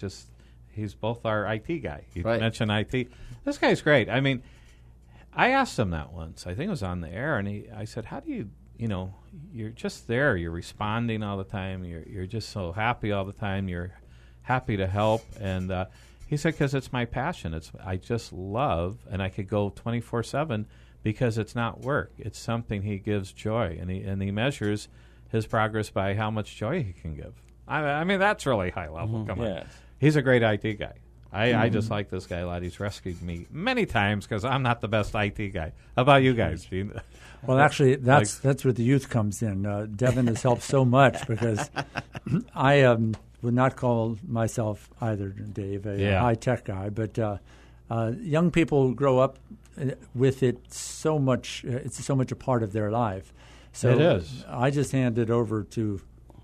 He's both our IT guy. You mentioned IT. This guy's great. I mean, I asked him that once. I think it was on the air, and I said, "How do you?" You're just there. You're responding all the time. You're just so happy all the time. You're happy to help. And he said, because it's my passion. I just love, and I could go 24/7 because it's not work. It's something he gives joy, and he measures his progress by how much joy he can give. I mean, that's really high level. Come on. He's a great IT guy. I just like this guy a lot. He's rescued me many times because I'm not the best IT guy. How about you guys, Gene? Well, actually, that's where the youth comes in. Devin has helped so much because I would not call myself either, Dave, a high-tech guy, but young people grow up with it so much. It's so much a part of their life. So it is. I just hand it over to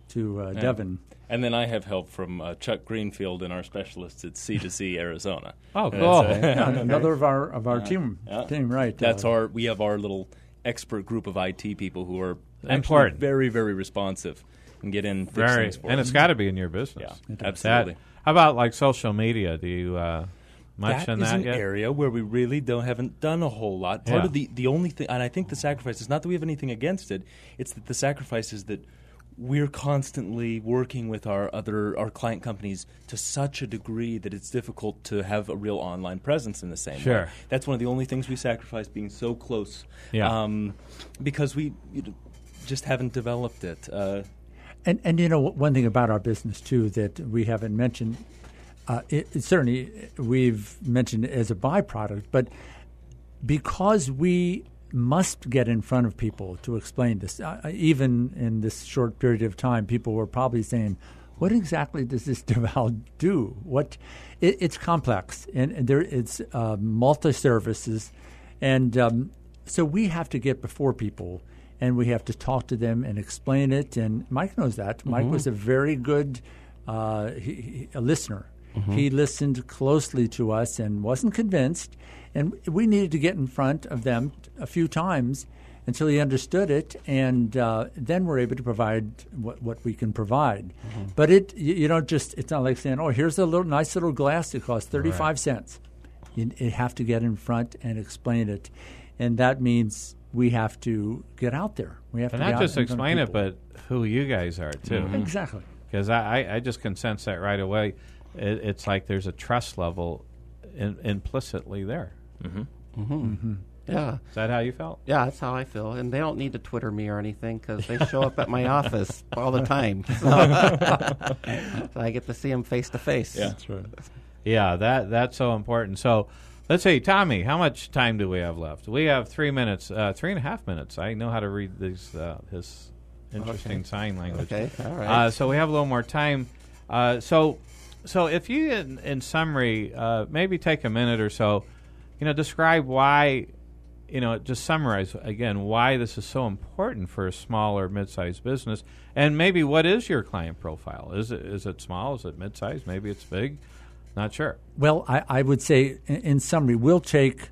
Devin. And then I have help from Chuck Greenfield and our specialists at C2C Arizona. Oh, cool! Another of our team, right? We have our little expert group of IT people who are important, very, very responsive, and get in fix things for us. And it's got to be in your business. Yeah, absolutely. How about like social media? Do you much that in is that an yet? area where we really haven't done a whole lot. Part of the only thing, and I think the sacrifice is not that we have anything against it, it's that the sacrifice is that we're constantly working with our client companies to such a degree that it's difficult to have a real online presence in the same Sure. way. That's one of the only things we sacrifice, being so close. Yeah. Because we just haven't developed it. And you know, one thing about our business too that we haven't mentioned, it certainly we've mentioned it as a byproduct, but because we must get in front of people to explain this, even in this short period of time, people were probably saying, "What exactly does this DeVal do?" It's complex, and it's multi-services, and so we have to get before people. And we have to talk to them and explain it. And Mike knows that. Mike was a very good a listener. He listened closely to us and wasn't convinced. And we needed to get in front of them a few times until he understood it. And then we're able to provide what we can provide. But you don't just, it's not like saying, oh, here's a nice little glass that costs 35 cents. You have to get in front and explain it. And that means we have to get out there. We have and to not just explain it, but who you guys are too. Exactly. Because I just can sense that right away. It's like there's a trust level implicitly there. Yeah. Is that how you felt? Yeah, that's how I feel. And they don't need to Twitter me or anything because they show up at my office all the time. So I get to see them face to face. Yeah, that's right. Yeah, that's so important. So let's see, Tommy, how much time do we have left? We have 3 minutes, 3.5 minutes. I know how to read these his interesting sign language. Okay, all right. So we have a little more time. So if you, in summary, maybe take a minute or so, describe why, just summarize again why this is so important for a small or mid-sized business, and maybe what is your client profile? Is it small? Is it mid-sized? Maybe it's big. Not sure. Well, I would say, in summary, we'll take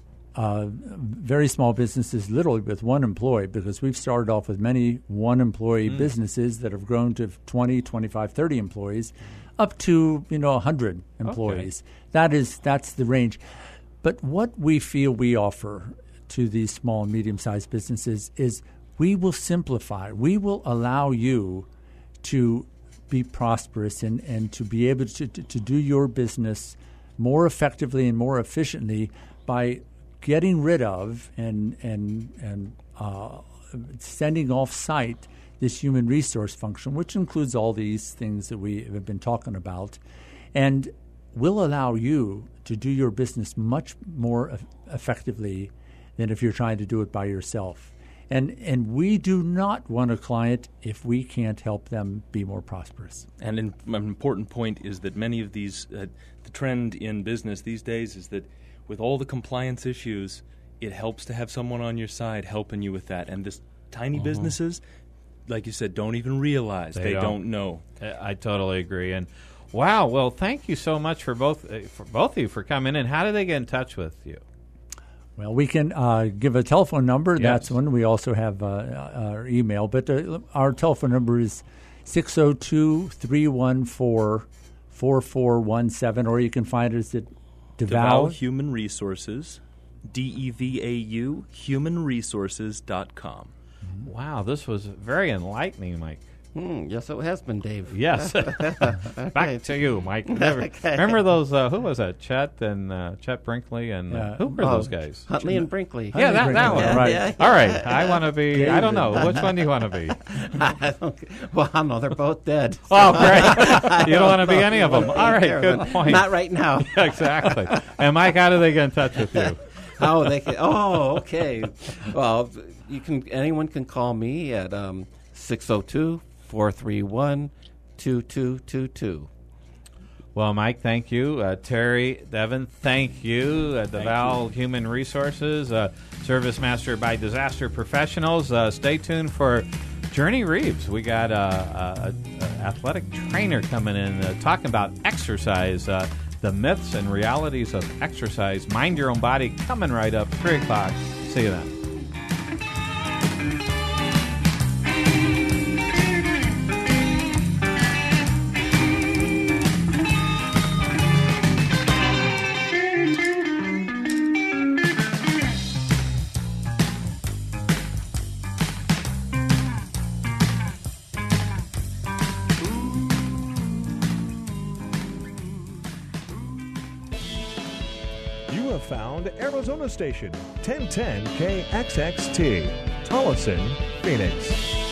very small businesses literally with one employee, because we've started off with many one-employee businesses that have grown to 20, 25, 30 employees, up to 100 employees. Okay. That's the range. But what we feel we offer to these small and medium-sized businesses is we will simplify. We will allow you to be prosperous and to be able to do your business more effectively and more efficiently by getting rid of and sending off-site this human resource function, which includes all these things that we have been talking about, and will allow you to do your business much more effectively than if you're trying to do it by yourself. And we do not want a client if we can't help them be more prosperous. And an important point is that many of these, the trend in business these days is that with all the compliance issues, it helps to have someone on your side helping you with that. And this tiny businesses, like you said, don't even realize. They don't know. I totally agree. And wow, well, thank you so much for both of you for coming in. How do they get in touch with you? Well, we can give a telephone number. Yes. That's one. We also have our email. But our telephone number is 602-314-4417, or you can find us at DeVal Human Resources, DEVAU, humanresources.com. Wow, this was very enlightening, Mike. Yes, it has been, Dave. Yes. Back to you, Mike. Remember those, who was that? Chet Brinkley and who were those guys? Huntley and Brinkley. Yeah, that one. Yeah, right. yeah. All right. I want to be, I don't know. Which one do you want to be? I know. They're both dead. So. Oh, great. You don't want to be any of them. All right. Good point. Not right now. Exactly. And Mike, how do they get in touch with you? Okay. Well, anyone can call me at 602-431-2222. Well, Mike, thank you. Terry, Devin, thank you. DeVal Human Resources, Service Master by Disaster Professionals. Stay tuned for Journey Reeves. We got a athletic trainer coming in talking about exercise, the myths and realities of exercise. Mind Your Own Body coming right up, 3 o'clock. See you then. you have found Arizona Station 1010 KXXT, Tolleson, Phoenix.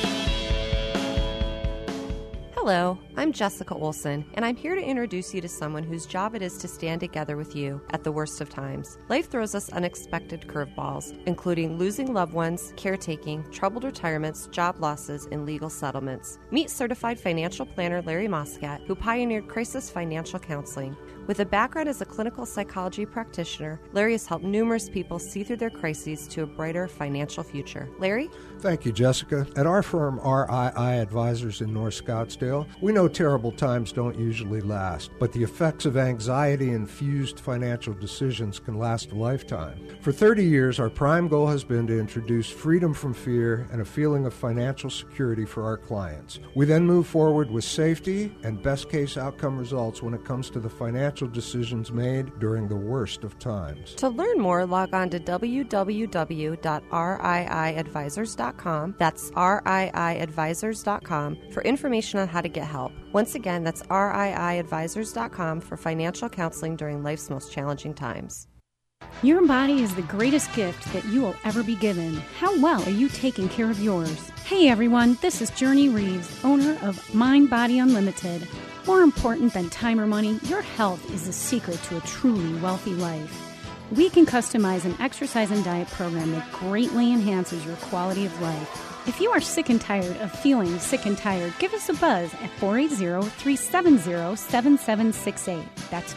Hello, I'm Jessica Olson, and I'm here to introduce you to someone whose job it is to stand together with you at the worst of times. Life throws us unexpected curveballs, including losing loved ones, caretaking, troubled retirements, job losses, and legal settlements. Meet certified financial planner Larry Moscat, who pioneered crisis financial counseling. With a background as a clinical psychology practitioner, Larry has helped numerous people see through their crises to a brighter financial future. Larry? Thank you, Jessica. At our firm, RII Advisors in North Scottsdale, we know terrible times don't usually last, but the effects of anxiety-infused financial decisions can last a lifetime. For 30 years, our prime goal has been to introduce freedom from fear and a feeling of financial security for our clients. We then move forward with safety and best-case outcome results when it comes to the financial decisions made during the worst of times. To learn more, log on to www.riiadvisors.com. That's riiadvisors.com for information on how to get help. Once again, that's riiadvisors.com for financial counseling during life's most challenging times. Your body is the greatest gift that you will ever be given. How well are you taking care of yours? Hey everyone, this is Journey Reeves, owner of Mind Body Unlimited. More important than time or money, your health is the secret to a truly wealthy life. We can customize an exercise and diet program that greatly enhances your quality of life. If you are sick and tired of feeling sick and tired, give us a buzz at 480-370-7768. That's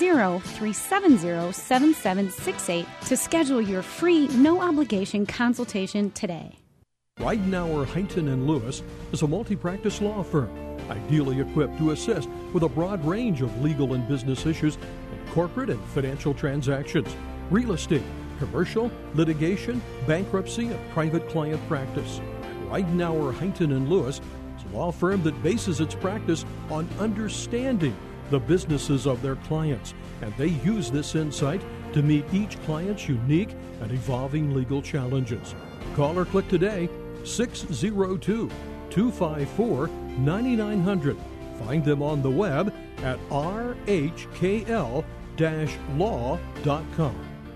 480-370-7768 to schedule your free, no-obligation consultation today. Ridenour, Huntington & Lewis is a multi-practice law firm, ideally equipped to assist with a broad range of legal and business issues in corporate and financial transactions, real estate, commercial, litigation, bankruptcy, and private client practice. Ridenour, Huntington & Lewis is a law firm that bases its practice on understanding the businesses of their clients, and they use this insight to meet each client's unique and evolving legal challenges. Call or click today, 602-254-9900. Find them on the web at rhkl-law.com.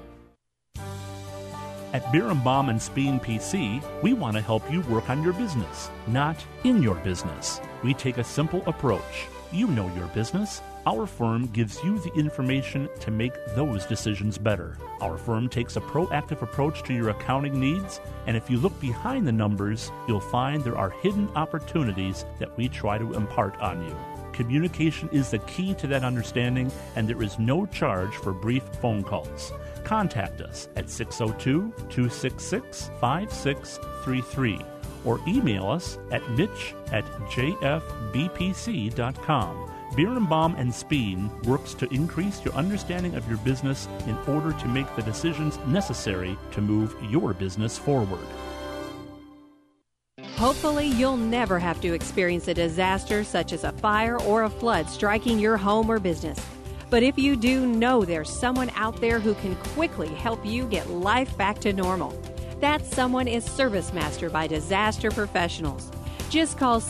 At Birnbaum and Speen PC, we want to help you work on your business, not in your business. We take a simple approach. You know your business. Our firm gives you the information to make those decisions better. Our firm takes a proactive approach to your accounting needs, and if you look behind the numbers, you'll find there are hidden opportunities that we try to impart on you. Communication is the key to that understanding, and there is no charge for brief phone calls. Contact us at 602-266-5633 or email us at mitch@jfbpc.com. Birnbaum and Speen works to increase your understanding of your business in order to make the decisions necessary to move your business forward. Hopefully, you'll never have to experience a disaster such as a fire or a flood striking your home or business. But if you do, know there's someone out there who can quickly help you get life back to normal. That someone is ServiceMaster by Disaster Professionals. Just call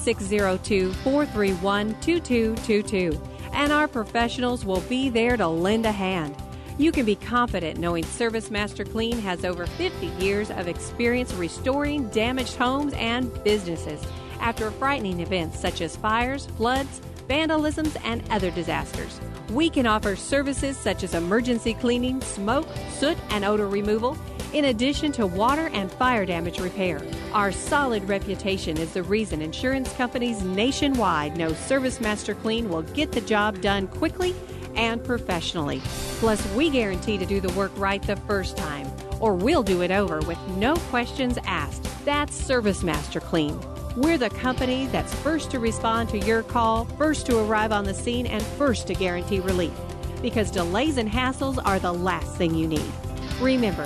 602-431-2222, and our professionals will be there to lend a hand. You can be confident knowing ServiceMaster Clean has over 50 years of experience restoring damaged homes and businesses after frightening events such as fires, floods, vandalisms, and other disasters. We can offer services such as emergency cleaning, smoke, soot, and odor removal, in addition to water and fire damage repair. Our solid reputation is the reason insurance companies nationwide know ServiceMaster Clean will get the job done quickly and professionally. Plus, we guarantee to do the work right the first time, or we'll do it over with no questions asked. That's ServiceMaster Clean. We're the company that's first to respond to your call, first to arrive on the scene, and first to guarantee relief. Because delays and hassles are the last thing you need. Remember,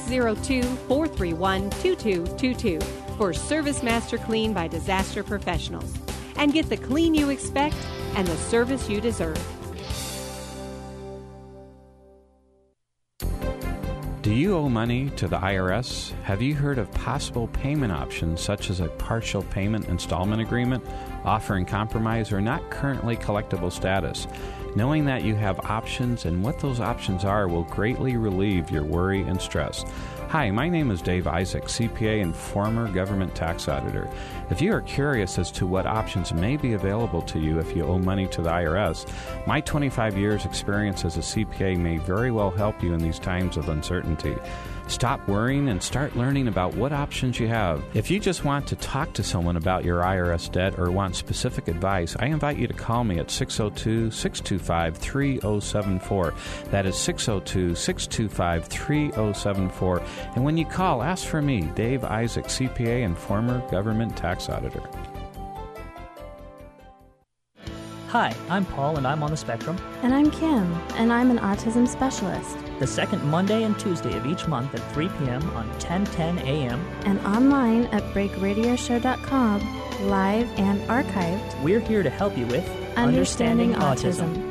602-431-2222 for ServiceMaster Clean by Disaster Professionals. And get the clean you expect and the service you deserve. Do you owe money to the IRS? Have you heard of possible payment options such as a partial payment installment agreement, offering compromise or not currently collectible status? Knowing that you have options and what those options are will greatly relieve your worry and stress. Hi, my name is Dave Isaac, CPA and former government tax auditor. If you are curious as to what options may be available to you if you owe money to the IRS, my 25 years experience as a CPA may very well help you in these times of uncertainty. Stop worrying and start learning about what options you have. If you just want to talk to someone about your IRS debt or want specific advice, I invite you to call me at 602-625-3074. That is 602-625-3074. And when you call, ask for me, Dave Isaac, CPA and former government tax auditor. Hi, I'm Paul, and I'm on the spectrum. And I'm Kim, and I'm an autism specialist. The second Monday and Tuesday of each month at 3 p.m. on 1010 a.m. And online at breakradioshow.com, live and archived. We're here to help you with Understanding Autism.